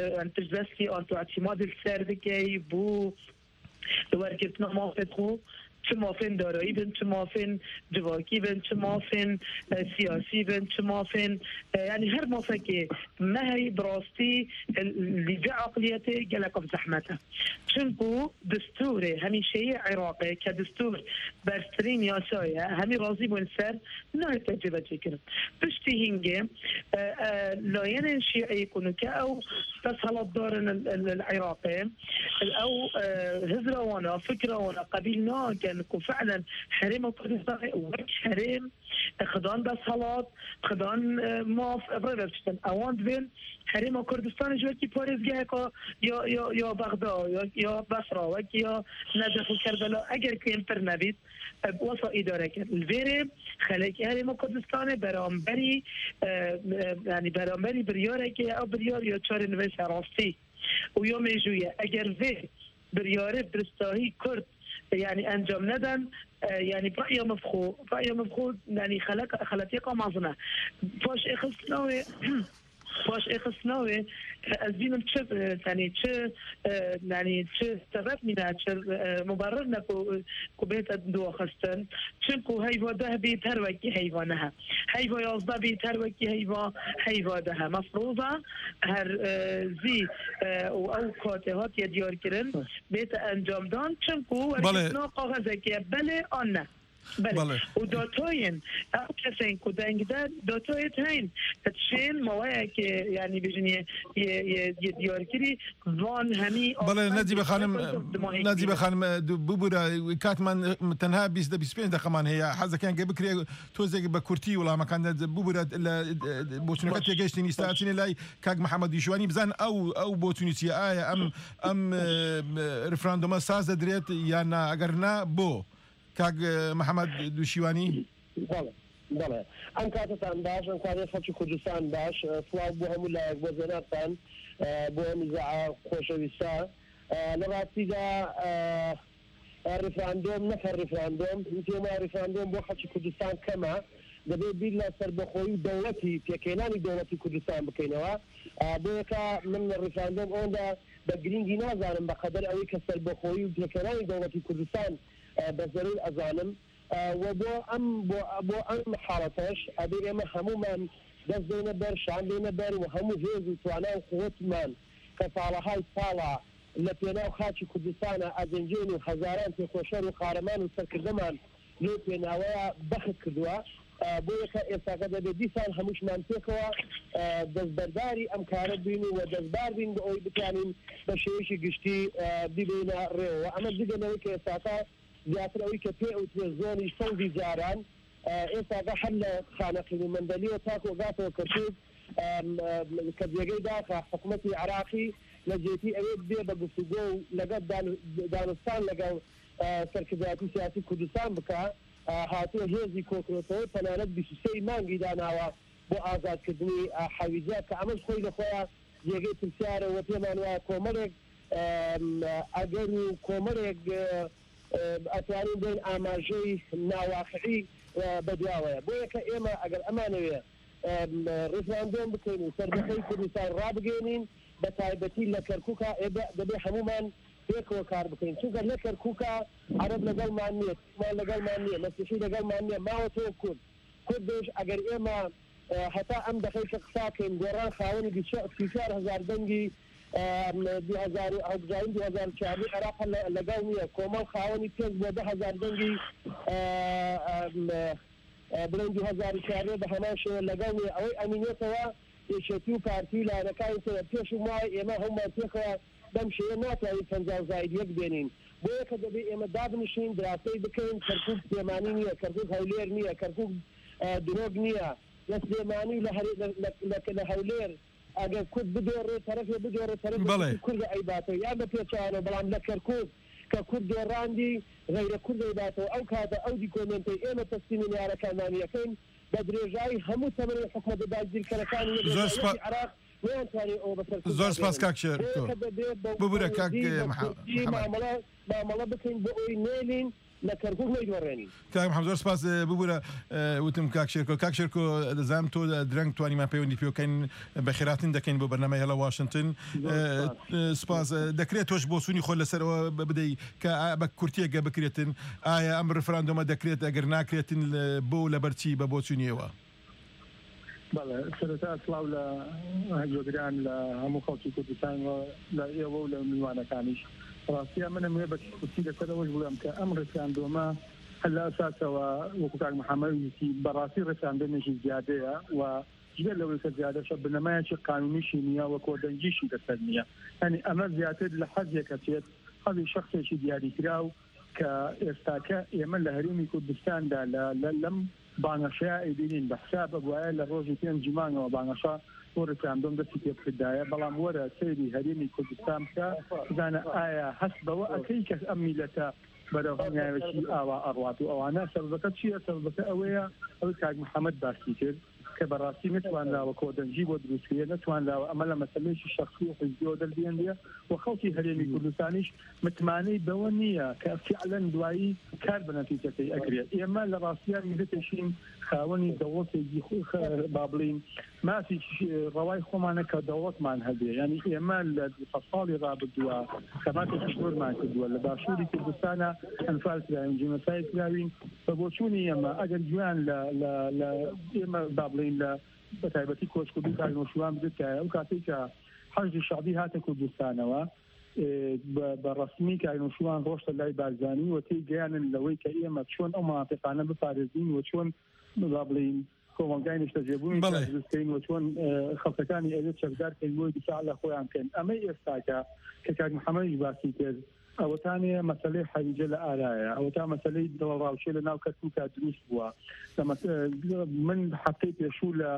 تجلسي أنتو اعتماد السردكي بو وركبتنا موافقه چه مافین دارایی بن چه مافین جواکی بن چه مافین سیاسی بن چه مافین يعني هر مافكي ما هي براستي اللي جاء عقليته قالك بزحمته شنكو دستوري همي شيء عراقي كدستور برسترين ياسايا همي راضي بنسر لا تجربة جيكرا بشتي هنجي لاين الشيعي يكونوا كأو تسهل الدار العراقي أو هزروانا فكروانا قبيلنا كانوا فعلا حريم وكردستان وك حريم خدان بس هلات خدان ماف ابرشتن اوان بين حريم وكردستان جوكي باريس جاكا يا يا يا بغداد يا يا بصره وك يا نجف وكربلاء اگر كان برنبيت وصا اداره كان الفيري خليك حريم وكردستان برامبري يعني برامبري بريارك او بريار يا چار نوش راستي ويوم جويه اگر في برياره برستاهي كرد يعني انجام ندن يعني برأي مفخو برأي مفخو يعني خلق خلاتيقة معظمة فاش اخصناوي فاش اخصناوي ازبين تشف يعني تش يعني تش تغفني تش مبررنا كو كبيت دو خستن شنكو هيفا ده بيت هروكي هيفانها هيفا يازدا بيت هروكي هيفا هيفا ده مفروضة هر زي او كاتهات يديار كرن بيت انجام دان شنكو وركتنا قاغزكي بله آنه بله و داتوين او کسین که دنگدار داتویت هین تشین موایه که یعنی بجنی یه دیار کری وان همی بله نجیب خانم نجیب خانم ببوره کات من تنها بیس ده بیس پنج دقیقه من هي حاجه كان بكري توزق بكورتي ولا ما كان ببوره بوتونيكات يجشتني استاتني لاي كاك محمد يشواني بزان او او بوتونيتي اي ام ام ريفراندوم ساز دريت يانا اگرنا بو كاك محمد دوشيواني بله بله ام كاتتان باش ام كاتت خلچ كردستان باش سواب بو هم لا وزناتان بو هم زعا خوشويستا لباسي دا الريفراندوم نفر الريفراندوم انتو ما الريفراندوم بو خلچ كردستان كما دبي بيلا سربخوي دولتي تكيناني دولتي كردستان بكينوا بوكا من الريفراندوم اوندا بجرينجي نازارم بقدر اوي كسربخوي تكيناني دولتي كردستان بزرين أزانم وبو أم بو بو أم حارتش أبي إما همومن دزينا بر شعبنا بر وهمو جيزي توانا وقوت من كفالة هاي صالة لبينا خاتش كردستان أزنجين وخزاران في خوشر وقارمان وسركردمان لو بينا ويا بخت كدوا بويكا إستاقد بديسان هموش منطقة دزبرداري أم كارت بينو ودزبار بين بأوي بتانين بشيشي قشتي بيبينا ريو أما ديگه نويكا إستاقا زیاتر ئەوەی کە پێ ئەوترێ زۆنی سەودی جاران ئێستا هەر لە خانەقین و مندەلیەوە تاکو وەگاتەوە کەرکوب کە جێگەی داخە حکوومەتی عراقی لە جێتی ئەوێت بێ بە گفتوگۆ و لەگەڵ دانستان لەگەڵ سەرکردایەتی سیاسی کوردستان بکە هاتووە هێزی کۆکرۆتەوە تەنانەت بیست و سێی مانگی داناوە بۆ ئازادکردنی حەویجە کە ئەمەش خۆی لەخۆیە جێگەی پرسیارەوە پێمان وایە کۆمەڵێک ئەگەر و کۆمەڵێک ئەتوانین بین ئاماژەی ناواقعی بەدواوەیە بۆیە کە ئێمە ئەگەر ئەمانەوێ ڕێفراندۆم بکەین و سەربەخەی کوردستان ڕابگەێنین بە تایبەتی لە کەرکووکە دەبێ هەمومان پێکەوە کار بکەین چونکە لە کەرکووکە عەرەب لەگەڵمان نییە مان لەگەڵمان نییە مەسیحی لەگەڵمان نییە ماوەتەوە کورد کوردش ئەگەر ئێمە هەتا ئەم دەخەی کە قساکەین گۆڕان خاوەنی سی چوار هەزار دەنگی دو هزار هەبژاین دو هزار چاری عراق لەگەڵ نییە کۆمەڵ خاوەنی پێنج بۆ ده هەزار دەنگی بڵێن دو هزار چاری بە هەمان شێوە لەگەڵ نییە ئەوەی ئەمینێتەوە یەکێتی و پارتی لایەنەکانی پێش وایە ئێمە هەمومان پێکەوە بەم شێوە ناتوانین پەنجاو زاید یەک بێنین بۆیە کە دەبێت ئێمە دابنیشین دراسەی بکەین کەرکووک سلێمانی نییە کەرکووک هەولێر نییە کەرکووک درۆگ نییە لە سلێمانی لە هەولێر ئەگەر کورد بدۆڕێ تەرەفێ بدۆڕێ تەرەف کورد ئەیباتەوە یان بە پێچوانەوە بەڵام لە کەرکووک کە کورد دۆڕاندی غەیرە کورد ئەیباتەوە ئەو کاتە ئەو دیکۆمنتەی ئێمە تەسلیمی نیارەکانمان یەکەین بە درێژایی هەموو تەمەنی حکومەتە داگیرکەرەکانی عراق زۆر سپاس کاک شێر ببورە کاک مامەڵە بکەین بۆ ئەوی نێلین لە کەرکک نەیدوەڕێنین. کاک محەممەد زۆر سپاس ببوورە وتم کاک شێرکۆ کاک شێرکۆ دەزانم تۆ درەنگ توانیمان پەیوەندی پێوەکەین بە خێراتن دەکەین بۆ بەرنامەی هەڵە واشنگتن. سپاس دەکرێت تۆش بۆ سوونی خۆ لەسەرەوە بدەیت کە بە کورتێکگە بکرێتن ئایا ئەم ڕفراندۆمە دەکرێت ئەگەر ناکرێتن بۆ لەبەرچی بە بۆ چوونیەوە. بەڵێ سەرەتا سڵاو لە هەجۆگران لە هەموو خەڵکی کوردستان لە ئێوە و لە میوانەکانیش. ڕاستیە منم وێ بە کوتی لەسەرەوەش بڵێم کە ئەم ڕێکخراندۆمە هەل لە ئەساسەوە وەکو کاک محەممەد وتی بەڕاستی ڕێکخراندۆمێکی زیادەیە و ژێر لەوەی کە زیادەشە بنەمایەکی قانونیشی نییە و کۆدەنگیشی لەسەر نییە. یعنی ئەمە زیاتر لە حەزێکە چێت حەزی شەخصێکی دیاریکراو کە ئێستاکە ئێمە لە هەرێمی کوردستاندا لەم بانگەشەیە ئەیبینین بە حساب بوایە لە ڕۆژی پێنجی مانگەوە بانگەشە بۆ ڕێکخراندۆم دەستی پێ بکردایە بەڵام وەرە سەیری هەرێمی کوردستان بکە بزانە ئایا هەست بەوە ئەکەی کە ئەم میلەتە بەرەو هەنگاوێکی ئاوا ئەڕوات و ئەوانە سەبەکە چییە؟ سەبەکە ئەوەیە ئەوەی کاک محەممەد باسی کرد کە بەڕاستی نتوانراوە کۆدەنجی بۆ دروستکرێ نتوانراوە ئەمە لە مەسەلەیەکی شەخصی و حیزبیەوە دەربێنرێ و خەڵکی هەرێمی کوردستانیش متمانەی بەوە نییە کە فعلەن دوایی کار بە نەتیجەکەی ئەگرێت. ئێمە لە ڕاستیان میلەتێکین خاوەنی دەوڵەتێکی با بڵین مافی ڕەوای خۆمانە کە دەوڵەتمان هەبێ. ینی ئێمە لە ساڵی ڕابردووە خەماتێکی زۆرمان کردووە لە باشووری کوردستانە ئەنفال کراوین جێمەسای کراوین بە بۆچوونی ئێمە ئەگەر گویان لە ئێمە با بڵین لە بەتایبەتی کۆچکردی کارنۆشوان بدرێتایە ئەو کاتێک کە حەزی شعبی هاتە کوردستانەوە بە ڕسمی کارنۆشوان ڕۆشتە لای بارزانانی و تێی گەیانن لەوەی کە ئێمە چۆن ئەو مافقانە بپارێزین و چۆن با بڵین کۆمەلگای نیشتەجێبوونی دروستکەین و چۆن خەڵکەکانی ئەوێت چەکدارکەین بۆی دیفاع لە خۆیان بکەن. ئەمەی ئێستاکە کە کاک محەممەدیش باسی کرد ئەوەتانێ مەسەلەی حەریجە لە ئارایە ئەوە تا مەسەلەی دڵڕاوچێ لە ناو کەرکووکە دروست بووە. من هەفتەی پێشوو لە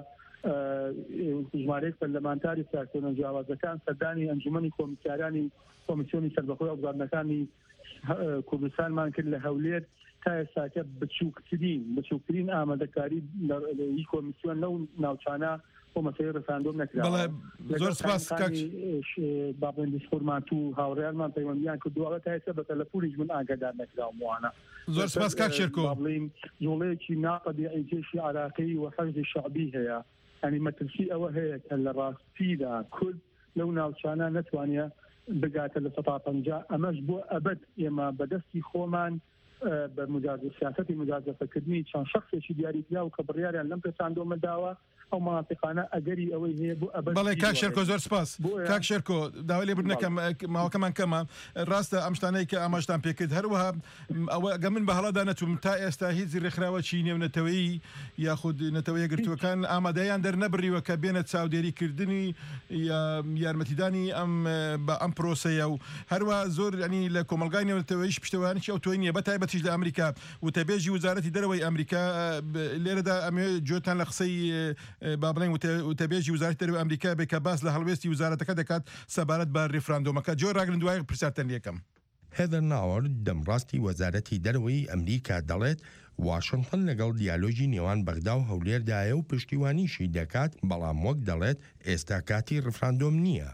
ژمارەیەک پەرلەمانتاری ساکۆنە جیاوازەکان سەردانی ئەنجومەنی کۆمیسیارانی کۆمیسیۆنی سەربەخۆی وەزارەکانی کوردستانمان کرد لە هەولێر تا ئێستاکە بچووکترین بچووکترین ئامادەکاری لە کۆمیسیۆن لەو ناوچانە بۆ مەسەلەی ڕێکخراندۆم نەکراوە. زۆر سپاس بابڵێن دیسپۆرمات و هاوڕێیانمان پەیوەندیان کردووە تا ئێستا بە تەلەفۆنیش من ئاگادار نەکراوم وانە. زۆر سپاس کاک شێرکۆ. بڵین جوڵەیەکی ناقەدیعی جێشی عراقی و حەزی شعبی هەیە. ینی مەترسی ئەوە هەیە کە لە ڕاستیدا کورد لەو ناوچانە نەتوانێت بگاتە لە سەتا پەنجا. ئەمەش بۆ ئەبەد ئێمە بەدەستی خۆمان بە مجازە سیاسەتی مجازەفەکردنی چەند شخصێکی دیاریکرا و کە بڕیاریان لەم پێچاندۆمە داوە ئەو مناطقانە ئەگەری ئەوەی هەیە بۆ ئەبەد. بەڵێ کاک شێرکۆ زۆر سپاس. کاک شێرکۆ داوای لێبوردنەکەم ماوەکەمان کەمە ڕاستە ئەم شتانەی کە ئاماژتان پێکرد هەروەها ئەوە گە من بە هەڵەدا نەچووم تا ئێستا هیچ ڕێکخراوەکی نێونەتەوەیی یاخود نەتەوەیە گرتوەکان ئامادەیان دەرنەبڕیوە کە بێنە چاودێریکردنی یارمەتیدانی ئەم بە ئەم پرۆسەیە و هەروە زۆر ینی لە کۆمەلگای نێونەتەوەییش پشتیوانیی ئەو تۆی نییە بەتایبەتیش لە ئەمریکا وتەبێژی وزارەتی دەرەوەی ئەمریکا لێرەدا ئەمێ جۆتان لە قسەی با بڵێن وتەبێژی وزارەتی دەرەوەی ئەمریکا بێ کە باس لە هەڵوێستی وزارەتەکە دەکات سەبارەت بە ڕێفراندۆمەکە. جۆ ڕاگرن دوای پرسیارتەن یەکەم. هێدەر ناوەڕ دەمڕاستی وەزارەتی دەرەوەی ئەمریکا دەڵێت واشنگتن لەگەڵ دیالۆژی نێوان بەغدا و هەولێردایە و پشتیوانیشی دەکات بەڵام وەک دەڵێت ئێستا کاتی ڕفراندۆم نییە.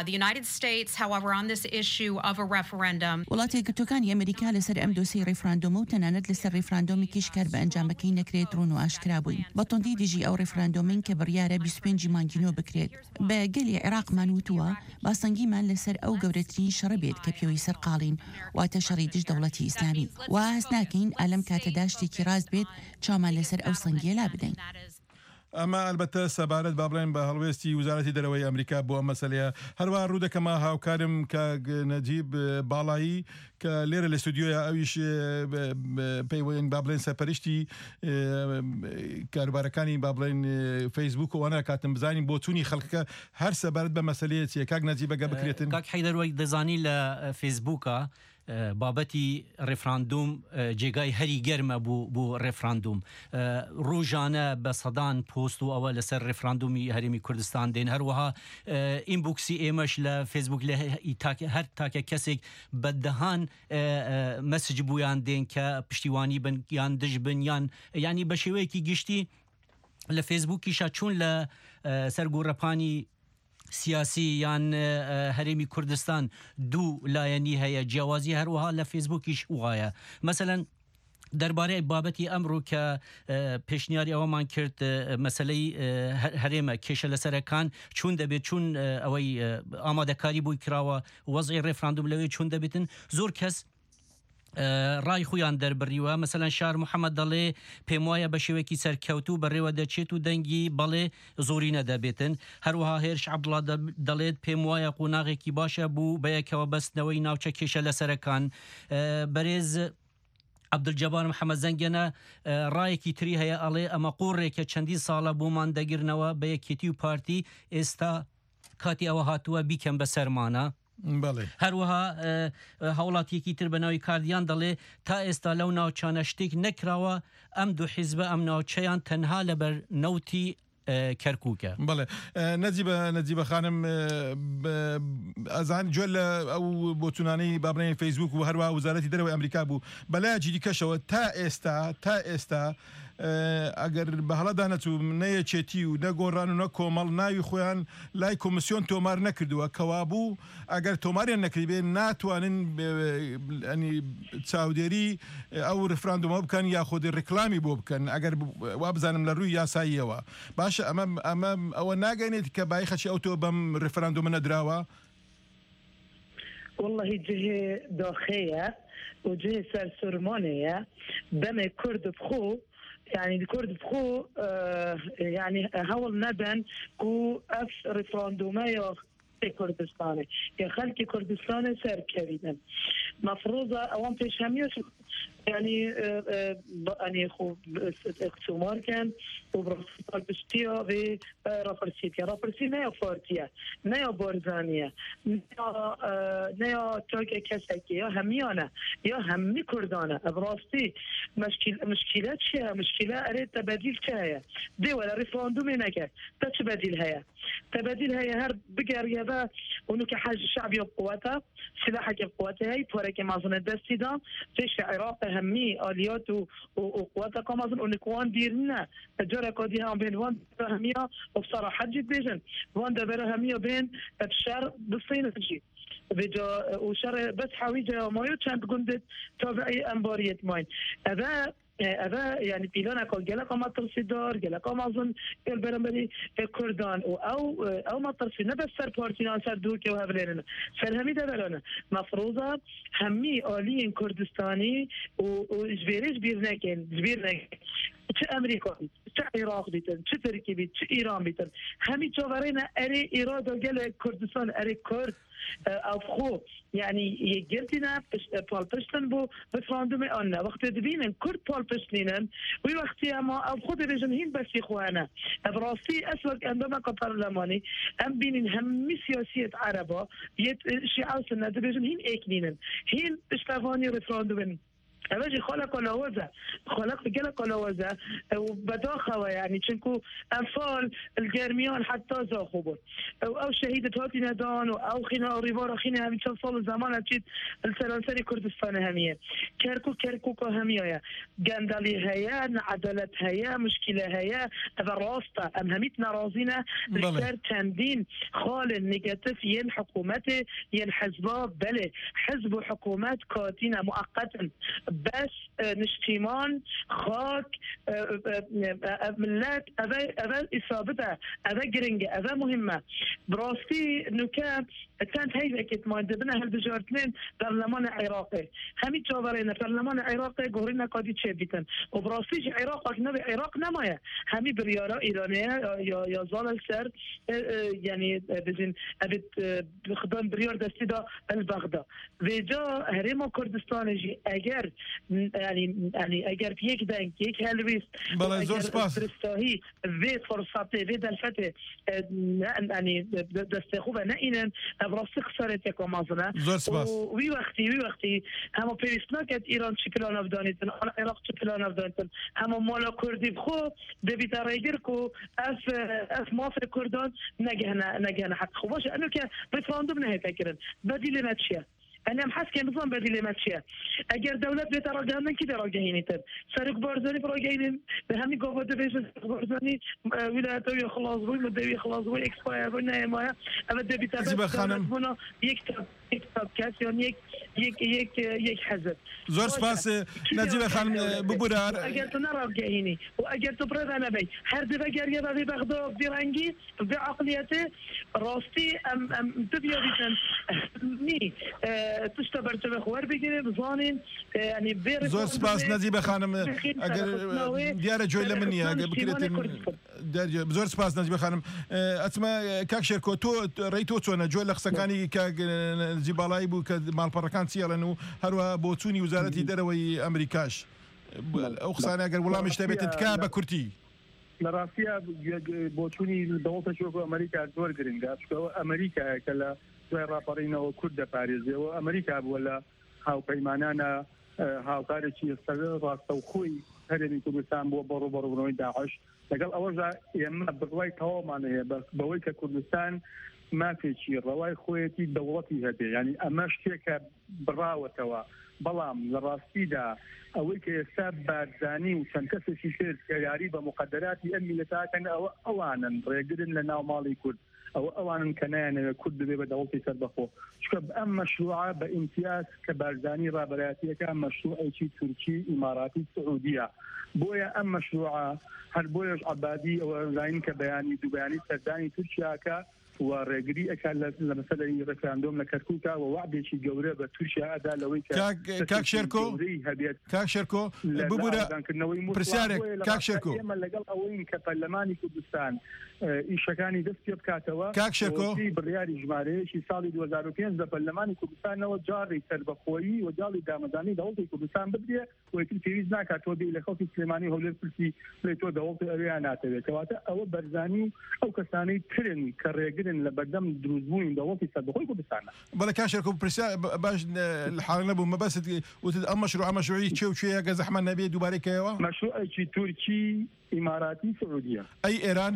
وڵاتی یەکگرتووەکانی ئەمریکا لەسەر ئەم دۆسی ڕێفراندۆمە و تەنانەت لەسەر ڕێفراندۆمێکیش کار بە ئەنجامەکەی نەکرێت ڕوون و ئاشکرا بووین. بەتۆندی دژی ئەو ڕێفراندۆمین کە بڕیارە بیست و پێنجی مانگینۆ بکرێت بە گەلی عێراقمان وتووە باسەنگیمان لەسەر ئەو گەورەترین شەڕە بێت کە پێوەی سەرقاڵین واتە شەڕی دژ دەوڵەتی ئیسلامی. وا هەست ناکەین ئەلەم کاتەدا شتێکی ڕاست بێت چامان لەسەر ئەو سەنگیە لا بدەین. ئەمە ئەلبەتە سەبارەت با بڵێن بە هەڵوێستی وزارەتی دەرەوەی ئەمریکا بۆ ئەم مەسەلەیە هەروە ڕوودەکەمە هاوکارم کە نەجیب باڵایی کە لێرە لە استودیۆیە ئەویش پێیوەین با بڵێن سەرپەرشتی کاروبارەکانی با بڵێن فەیسبوک و وانە کاتم بزانین بۆ چوونی خەڵکەکە هەر سەبارەت بە مەسەلەیە چیە کاک نەجیب بەگە بکرێتن. کاک حەیدەر دەزانی لە فەیسبوکە بابەتی ڕێفراندوم جێگای هەری گەرمە بوو بۆ ڕێفراندوم ڕۆژانە بە سەدان پۆست و ئەوە لەسەر ڕێفراندومی هەرێمی کوردستان دێن هەروەها ئینبوکسی ئێمەش لە فەیسبوک لە هەر تاکە کەسێک بەدەهان مەسج بوویان دێن کە پشتیوانی بن یان دژ بن یان ینی بە شێوەیەکی گشتی لە فەیسبوکیشە چوون لە سەرگۆڕەپانی سیاسی یان هەرێمی کوردستان دوو لایەنی هەیە جیاوازی هەروەها لە فەیسبوکیش وایە. مەسەلەن دەربارەی بابەتی ئەمڕۆ کە پێشنیاری ئەوەمان کرد مەسلەی هەرێمە کێشە لەسەرەکان چون دەبێت چون ئەوەی ئامادەکاری بووی کراوە وەزعی ڕێفراندوم لەوێ چون دەبێتن زۆر کەس ڕای خۆیان دەربڕیوە مەسەلەن شار محەممەد دەڵێ پێم وایە بە شێوەیەکی سەرکەوتو بەڕێوە دەچێت و دەنگی بەڵێ زۆری نەدەبێتن هەروەها هێرش عەبدوڵڵا دەڵێت پێم وایە قۆناغێکی باشە بوو بەیەکەوە بەستنەوەی ناوچە کێشە لەسەرەکان بەرێز عەبدولجەبار محەممەد زەنگەنە ڕایەکی تری هەیە ئەڵێ ئەمە قوڕێکە چەندی ساڵە بۆمان دەگرنەوە بە یەکێتی و پارتی ئێستا کاتی ئەوە هاتووە بیکەم بە سەرمانە هەروەها هەوڵاتیەکی تر بەناوی کاردیان دەڵێ تا ئێستا لەو ناوچانە شتێک نەکراوە ئەم دوو حیزبە ئەم ناوچەیان تەنها لەبەر نەوتی کەرکووکە بڵێ نەجیبە نەجیبە خانم ئەزان گوێ لە ئەو بۆچوونانەی بابنەی فەیسبوک و هەروە وزارەتی دەرەوەی ئەمریکا بوو بەلایەکی دیکەشەوە تا ئێستا تا ئێستا ئەگەر بە هەڵەدا نەچوو نەیەکێتی و نەگۆڕان و نە کۆمەڵ ناوی خۆیان لای کۆمسیۆن تۆمار نەکردووە کەوا بوو ئەگەر تۆماریان نەکردبێ ناتوانن ئەنی چاودێری ئەو ڕفراندۆمە بکەن یاخۆدی ڕکلامی بۆ بکەن ئەگەر وا بزانم لە ڕووی یاساییەوە باشە ئەمە ئەمە ئەوە ناگەێنێت کە بایخەچی ئەو تۆ بەم ڕفراندۆمە نەدراوە والله جهه داخەیە و جهه سەرسورمانەیە دەمێ کورد بخۆ يعني الكرد بخو آه يعني هول ندن كو اف ريفراندومية كردستاني يا خلق كردستاني سر كريدن مفروضة اوان پیش همیش يعني يعني خو اقتمار كان وبرفضل بشتيا و رافرسيتيا رافرسي نيا فارتيا نيا بارزانيا نيا تركيا كسكي يا هميانا يا همي كردانا براستي مشكل مشكلات شيء مشكلة اريد تبديل شيء دي ولا ريفراندوم نكا تبديل هيا تبديل هيا هر بقى رياضة ونك حاجة شعبي بقوتها سلاحك بقوتها هي تورك مازن الدستي دا فيش عراق همي آليات وقواتها كما أظن ونكوان ديرنا الجرى كوديها بين وان همية وبصراحة جد بيجن وان دبرها همية بين بشار بالصين تجي بيجا وشر بس حويجة مايو كانت قندت تابعي أنبارية ماين هذا هذا يعني بيلانا كل جلك ما ترسي دار جلك ما أظن البرمبري كردان أو أو ما ترسي نبى سر بارتينا سر دوكي وهبلنا سر همي دبلنا مفروضة همي آلين كردستاني وجبيرش بيرنكين جبيرنك چه أمريكا چه عراق بيتن چه تركيا بيت چه إيران بيتن همي جوارينا أري إرادة جل كردستان أري كرد أو خو يعني يجرتنا بالبشتن بو رفراندوم أنا وقت دبينا كرد بالبشتنين ووقتها ما أو خود بجنهين بس إخوانا براسي أسوأ عندما كبرلماني أم بين هم سياسية عربة يت شيعة سنة بجنهين إكنين هين اشتغاني رفراندوم أبجي خلق لوزة خلق رجال لوزة وبداخة يعني تشنكو أنفال الجرميان حتى زاخبون أو أو شهيدة هاتي ندان أو خنا ريفارا خنا هم تصل زمان أكيد السلاسل كردستان همية كركو كركو كهمية جندلي هيا عدالة هيا مشكلة هيا هذا راستا أم هميت نرازينا الكر تندين خال نيجاتيف ين حكومته ين حزبه بله حزب حكومات كاتينا مؤقتا بس نشتيمان خاك ملات أذا أذا إصابتها أذا جرينجة أذا مهمة براستي نكا كانت هاي ذكيت ما عندنا هالبجارتين برلمان عراقي همي جوارينا برلمان عراقي جورينا قادي تشبيتن وبراستيش عراق أجنبي عراق نمايا همي بريارة إيرانية يا يا زال السر يعني بزين أبد بخدم بريار دستيدا البغداد وجا هرم كردستان جي أجر يعني يعني أجر بيك دنك يك هالويس بلا زور سباس برستاهي في فرصتي في دلفتة يعني دستخوبة نائنا براسي خسارت يكون مازنا زور سباس وي وقتي وي وقتي هم بيرسنا كت إيران شكلان أفدانيتن العراق شكلان أفدانيتن هم مالا كردي بخو دبي ترايجركو أف أف مافر كردان نجهنا نجهنا حق خوش أنو كه رفراندوم نهي فكرن بديل ماتشيا أنا محس كان نظام بديل ماتشيا أجر دولة بيتراجعن من كده راجعين تر سرق بارزاني براجعين بهمي قوة دبيش بارزاني ولايته يخلص بوي مدوي يخلص بوي إكسباير بوي نهاية أبدا بيتابع هنا يكتب کاسیۆن یەک یەک یەک حەزب زۆر سپاس نەجیبە خانم ببورار ئەگەر تو نەڕابگەهینی و ئەگەر تو پرێدا نەبەی هەر دبە گەریە بەبێ بەغدۆ بێڕەنگی بێ عەقلیەتێ ڕاستی ئەم ئەم ببیێریتن نی تشتە بەرچەوە خوار بگیرێ بزانین ینی بێ زۆر سپاس نەجیبە خانم ئەگەر دیارە جۆی لە من نییە ئەگەر بکرێتن زۆر سپاس نەجیبە خانم ئەچمە کاک شێرکۆ تۆ ڕێی تۆ چۆنە جۆ لە قسەکانی کاک جیباڵایی بوو کە ماڵپەڕەکان چیەڵەن و هەروە بۆ چوونی وزارەتی دەرەوەی ئەمریکاش ئەو قسانە ئەگەر وەڵامیش دەبێت تکا بە کورتی لە ڕاستیە بۆ چوونی دەوڵەتە شۆک ئەمریکا زۆر گرنگە چکەوە ئەمریکایە کە لە دوای ڕاپەڕینەوە کورد دەپارێزیەوە ئەمریکا بووە لە هاوپەیمانانە هاوکارێکی ئێستا ڕاستەوخۆی هەرێمی کوردستان بووە بەڕۆ بەڕوونەوەی داعش لەگەڵ ئەوەژە ئێمە بڕوای تەواومان هەیە بەوەی کە کوردستان مافێکی ڕەوای خۆیەتی دەوڵەتی هەبێ ینی ئەمە شتێکە بڕاوەتەوە بەڵام لە ڕاستیدا ئەوەی کە ئێستا بارزانی و چەند کەسێکی تر کە یاری بە مقدراتی ئەم میلەتاکەن ئەوە ئەوانن ڕێگرن لە ناو ماڵی کورد ئەو ئەوانن کە نایانەوێت کورد ببێ بە دەوڵەتی سەربەخۆ چکە ئەم مەشروعە بە ئیمتیاز کە بارزانی ڕابەرایەتیەکە مەشروعێکی تورکی ئیماراتی سعودیە بۆیە ئەم مەشروعە هەر بۆیەش عەبادی ئەوە لاین کە بەیانی دووبیانی سەردانی تورکیاکە و ڕێگری ئەکات لە مەسەلەی ڕێفراندۆم لە کەرکووکە و وعدێکی گەورە بە تورکیا ئەدا لەوەی کاک شێرکۆ کاک شێرکۆ ببوورە پرسیارێک کاک شێرکۆ ئێمە لەگەڵ ئەوەین کە پەرلەمانی کوردستان ئیشەکانی دەست پێ بکاتەوە کاک شێرکۆ بڕیاری ژمارەیەکی ساڵی دوو هەزار و پێنج لە پەرلەمانی کوردستانەوە جاڕی سەربەخۆیی و جاڵی دامەزانی دەوڵەتی کوردستان بدرێ وەکی پێویست ناکات تۆ بێ لە خەڵکی سلێمانی هەولێر پرسی بڵێ تۆ دەوڵەتی ئەوەیان ناتەوێت کەواتە ئەوە بەرزانی ئەو کەسانەی ترن کە ڕێگرن لە بەردەم دروستبوونی دەوڵەتی سەربەخۆی کوردستانە بەڵێ کاک شێرکۆ پرسیار باش حاڵ نەبوو مەبەست وتت ئەم مەشروع مەشروعی چێ و چێە گە زەحمە نەبێ دووبارەیەکەوە مەشروعێکی تورکی ئیماراتی سعودیە ئەی ئێران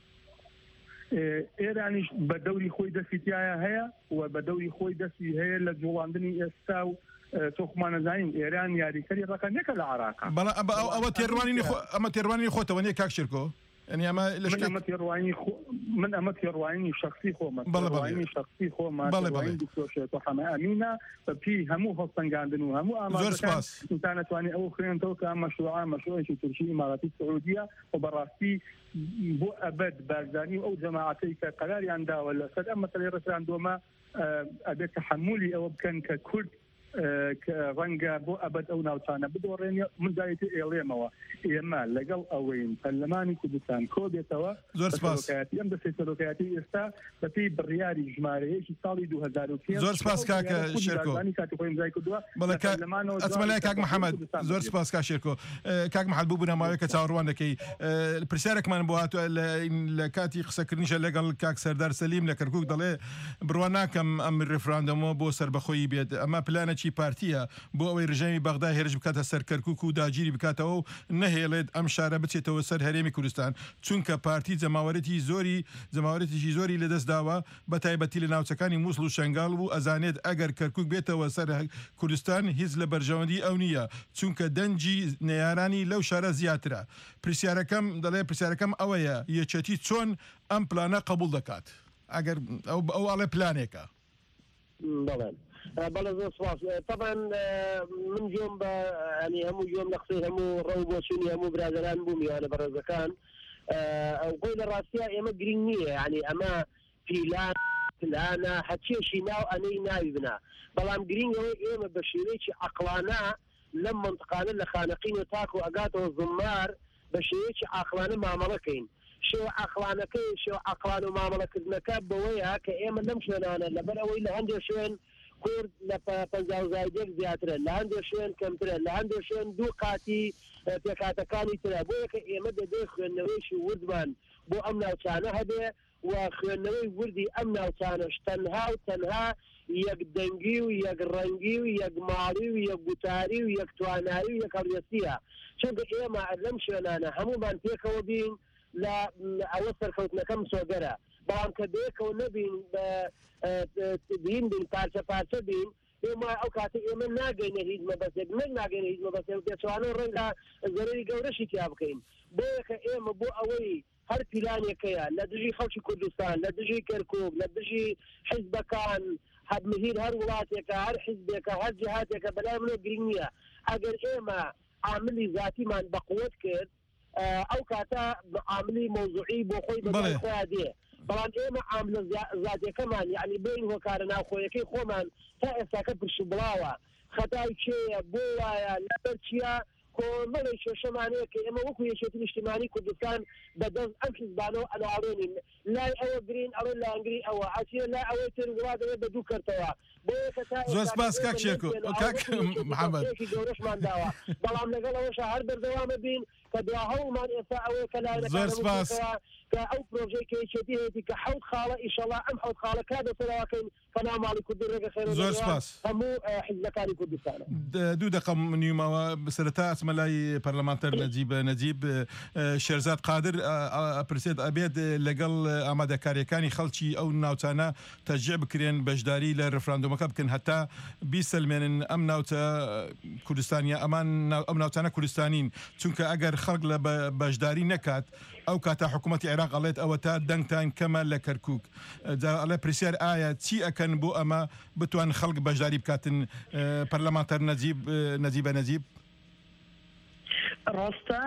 ئێرانیش بە دەوری خۆی دەستیایە هەیە و بە دەوری خۆی دەستی هەیە لە جوڵاندنی ئێستا و تۆخمانەزانین ئێران یاریکەری ڕقەمێکە لە عراقا ئەوە تێڕوانی ئەمە تێڕوانی خۆتەوە نیە کاک شێرکۆ يعني أما من تيرواني خو من أما تيرواني شخصي خو ما تيرواني شخصي خو ما تيرواني دكتور شيخ حما أمينة في همو خصن قاندنو همو أما إنسان تواني أو خلينا توقع مشروع مشروع شيء تركي إماراتي السعودية وبراسي بو أبد بارزاني أو جماعتي كقرار عندا ولا صد أما تلي رسل عندهما أبد تحملي أو كان ككرد ڕەنگە بۆ ئەبەت ئەو ناوچانە بدۆڕێنێ من دایەتی ئێڵێمەوە ئێمە لەگەڵ ئەوەین پەرلەمانی کوردستان کۆ بێتەوە زۆر سپاس ئەم دەستەی سەرۆکایەتی ئێستا بەپێی بڕیاری ژمارەیەکی ساڵی دوو هەزار و پێنج زۆر سپاس کاکە شێرکۆ ئەچمەلای کاک محەممەد زۆر سپاس کا شێرکۆ کاک محەممەد بوو بنەماوەیە کە چاوەڕوان دەکەی پرسیارێکمان بۆ هاتووە لە کاتی قسەکردنیشە لەگەڵ کاک سەردار سەلیم لە کەرکووک دەڵێ بڕوان ناکەم ئەم ڕێفراندەمەوە بۆ سەربەخۆیی بێت ئەمە پلانێکی پارتیە بۆ ئەوەی ڕژەمی بەغدا هێرش بکاتە سەر کەرکووک و داگیری بکاتەوە و نەهێڵێت ئەم شارە بچێتەوە سەر هەرێمی کوردستان چونکە پارتی جەماوەرەتی زۆری جەماوەرەتیشی زۆری لەدەستداوە بە تایبەتی لە ناوچەکانی مووسڵ و شەنگاڵ بوو ئەزانێت ئەگەر کەرکووک بێتەوە سەر کوردستان هیچ لە بەرژەوەندی ئەو نییە چونکە دەنجی نێیارانی لەو شارە زیاترە پرسیارەکەم دەڵێ پرسیارەکەم ئەوەیە یەکێتی چۆن ئەم پلانە قبول دەکات ئەگەر ئەو ئەڵێ پلانێکە بەڵێ زۆر سپاس طبعا من جۆم بە ینی هەموو جۆم لە قسەی هەموو ڕەو بۆچوونی هەموو برادەران بووم یانە بەڕێزەکان ئەو بۆی لە ڕاستیە ئێمە گرنگ نییە ینی ئەمە پیلان پلانە هەچێشی ناو ئەنەی ناوی بنا بەڵام گرنگەوەی ئێمە بە شێوەیەکی عەقڵانە لەم منطقانە لە خانەقین و تاک و ئەگاتەوە زمار بە شێوەیەکی عەقڵانە مامەڵەکەین شێوە عەقڵانەکەی شێوە عەقڵان و مامەڵەکردنەکە بەوەیە کە ئێمە لەم شوێنانە لەبەر ئەوەی لە هەندێک شوێن کورد لە پەنجا و زایدێک زیاترە لە هەندێک شوێن کەمترە لە هەندێک شوێن دوو قاتی پێکاتەکانی ترە بۆیە کە ئێمە دەبێ خوێندنەوەیشی وردمان بۆ ئەم ناوچانە هەبێ و خوێندنەوەی وردی ئەم ناوچانەش تەنها و تەنها یەک دەنگی و یەک ڕەنگی و یەک ماڵی و یەک گوتاری و یەک توانایی و یەک هەڵوێستیە چونکە ئێمە لەم شوێنانە هەمومان پێکەوە بین لە ئەوە سەرکەوتنەکەم سۆگەرە بەڵام کە بێکەوە نەبین بین بین پارچە پارچە بین ئێمە ئەو کاتە ئێمە ناگەینە هیچ مەبەستێک من ناگەینە هیچ مەبەستێک پێچوانە ڕێنگا زەرەری گەورەشی تیا بکەین بۆیە کە ئێمە بۆ ئەوەی هەر پیلانێکەیە لە دژی خەڵکی کوردستان لە دژی کەرکووک لە دژی حیزبەکان هەبمهیر هەر وڵاتێکە هەر حیزبێکە هەر جهاتێکە بەلای منۆ گرنگ نییە ئەگەر ئێمە عاملی ذاتیمان بەقوت کرد ئەو کاتە عاملی مۆزوعی بۆ خۆی بەڵای خۆیان دێ بەڵام ئێمە عاملە ذاتیەکەمان یعنی بین هۆکارە ناوخۆیەکەی خۆمان تا ئێستاکە پرش بڵاوە خەتای کێیە بۆ وایە لەبەر چییە کۆمەڵی کێشەمانەیە کە ئێمە وەکو یەکێتی نیشتیمانی کوردستان بەدەست ئەم حیزبانەوە ئەناڕێنین لای ئەوە گرین ئەوە لاگری ئەوە ئاچیە لای ئەوەی تر وڵاتەوە بە دوو کردەوە زۆر سپاس کاک شێرکۆ کاک محەممەد گەورەشمان داوە بەڵام لەگەڵ ئەوەش هەر بەردەوامە بین کە دوا هەوڵمان ئێستا ئەوەیە کە لای زۆر سپاس کە ئەو پرۆژەی کە یەکێتی هەیەی کە حەوت خاڵە ئیشەڵا ئەم حەوت خاڵە کا دەسەراوەکەین کەنا ماڵی کوردی ڕێگە خێر زۆر سپاس هەموو حیزبەکانی کوردستانە دوو دقم نیومەوە بەسەرەتا ئەچمە لای پەرلەمانتەر نەجیب نەجیب شێرزاد قادر ئەپرسێت ئەبێت لەگەڵ ئامادەکاریەکانی خەڵکی ئەو ناوچانە تەشجیع بکرێن بەشداری لە ڕفراندۆمەکە بکەن هەتا بیسەلمێنن ئەم ناوچە کوردستانیە ئەمان ئەم ناوچانە کوردستانین چونکە ئەگەر خەڵک لە بەشداری نەکات ئەو کاتە حکوومەتی عێراق ئەڵێت ئەوە تا دەنگتان کەمە لە کەرکووک ئەڵێ پرسیار ئایا چی ئەکەن بۆ ئەمە بتوان خەڵک بەشداری بکاتن پەرلەمانتەر نەجیب نەجیبە نەجیب راستا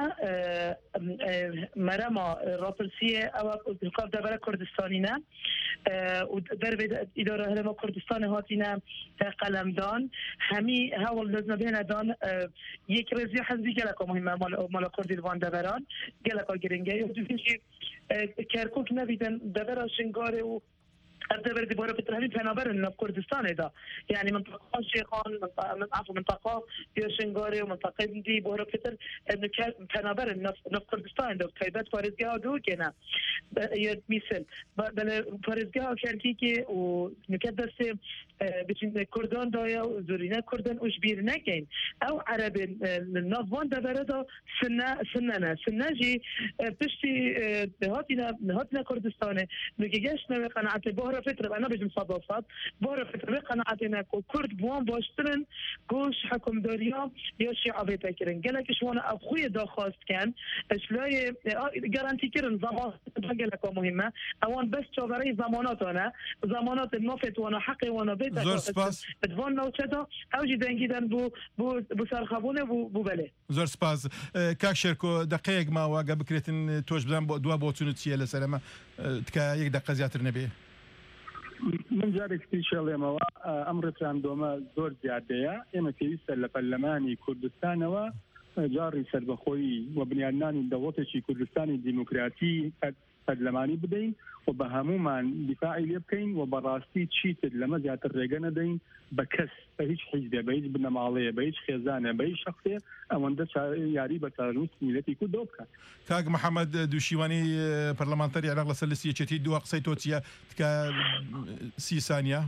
مرما راپرسیه او حکام دبر کردستانی نه و در اداره هرم کردستان هاتینه قلمدان همی هول لازم بین دان یک رزی حزبی گلک مهمه مال مال کردستان دبران گلک گرینگه و دویشی کرکوک نویدن دبر شنگاره و الدبر دي بورا بترهمي بنابر إن كردستان ده يعني منطقة شيخان منطقة عفوا منطقة يوشنغاري ومنطقة دي بورا بتر إنه كان بنابر إن نف كردستان ده كيبات فارزجاه دو كنا مثل بل فارزجاه كان كيكي ونكدس بتشين كردان دايا وزورينا كردان وشبير نكين أو عرب النافون ده برده سنة سنة سنة جي بتشتي هاتينا هاتينا كردستان نجيش نوي قناعة بورا فترة أنا بجم صدفات بورا فترة قناعتنا كرد بوان باشترن كوش حكم داريا ياشي عبيتا كرن قالك شوانا أبخوي دا خواست كان شلاي جارانتي كرن زمان قالك مهمة أوان بس شواري زمانات أنا زمانات النفط وانا حقي وانا بيتا زور سپاس بدوان نوچدا أوجي دنجيدن بو بو بو سرخابونه بو بو بله زور سپاس كاك شركو دقيق ما واقع بكريتن توش بدن دوا بوتونو تسيه لسلامة تكا يك دقة زياتر نبيه من جارێکی شێڵێمەوە ئەم ڕفراندۆمە زۆر زیادەیە ئێمە پێویستە لە پەرلەمانی کوردستانەوە جاری سەربەخۆیی و بنیادنانی دەوڵەتێکی کوردستانی دیموکراتی پەرلەمانی بدەین و بە هەمومان دیفاعی لێ بکەین و بەڕاستی چیتر لەمە زیاتر ڕێگە نەدەین بە کەس بە هیچ حیزبێ بە هیچ بنەماڵەیە بە هیچ خێزانە بە هیچ شەخصێ ئەوەندە یاری بە چارەنووسی میلەتی کورد بکات. کاک محەممەد دووشیوانی پەرلەمانتەری عێراق لەسەر لستی یەکێتی دووە قسەی تۆ چییە تکە سی سانیە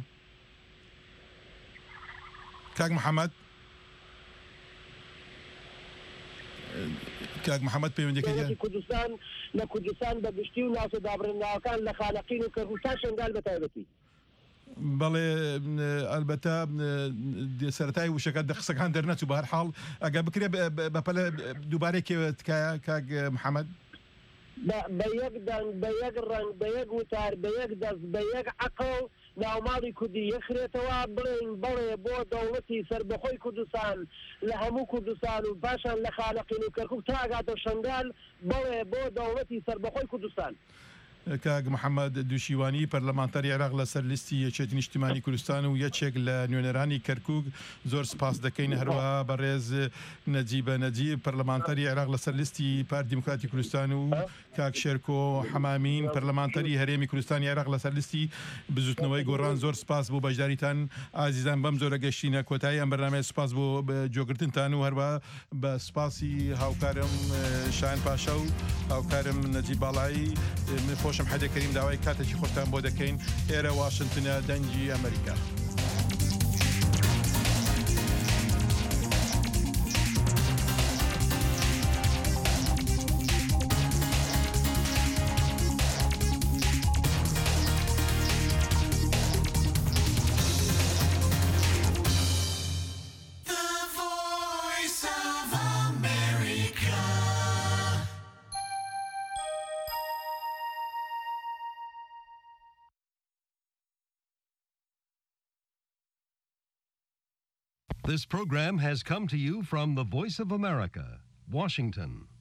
کاک محەممەد کاک محەممەد پەیوەندیەکەی کوردستان لە کوردستان بە گشتی و ناوچە دابڕێنراوەکان لە خانەقین و کەرگوستان شنگال بەتایبەتی بەڵێ ئەلبەتە سەرەتای وشەکە قسەکان دەرنەچوو بە هەر حاڵ ئەگە بکرێ بەپەلە دووبارێکەوە تکایە کاک محەممەد بە یەک دەنگ بە یەک ڕنگ بە یەک وتار بە یەک دەست بە یەک عەقڵ ناوماڵی کوردی یەخرێتەوە بڵێن بڵێ بۆ دەوڵەتی سەربەخۆی کوردستان لە هەموو کوردستان و پاشان لە خانەقین و کەرکووک تا ئاگاتە شنگال بڵێ بۆ دەوڵەتی سەربەخۆی کوردستان. کاک محەممەد دووشیوانی پەرلەمانتەری عێراق لەسەر لیستی یەکێتی نیشتیمانی کوردستان و یەکێک لە نوێنەرانی کەرکووک زۆر سپاس دەکەین هەروەها بەڕێز نەجیبە نەجیب پەرلەمانتەری عێراق لەسەر لیستی پارتی دیموکراتی کوردستان و کاک شێرکۆ حەمامین پەرلەمانتەری هەرێمی کوردستانی عێراق لەسەر لیستی بزوتنەوەی گۆڕان زۆر سپاس بۆ بەشداریتان ئازیزان بەم زۆرە گەشتینە کۆتایی ئەم بەرنامەیە سپاس بۆ جۆگرتنتان و هەروە بە سپاسی هاوکارم شایان پاشا و هاوکارم نەجیب باڵایی خۆشم حەدە کەریم داوای کاتێکی خۆشتان بۆ دەکەین ئێرە واشنتنە دەنگی ئەمریکا. This program has come to you from the Voice of America, Washington.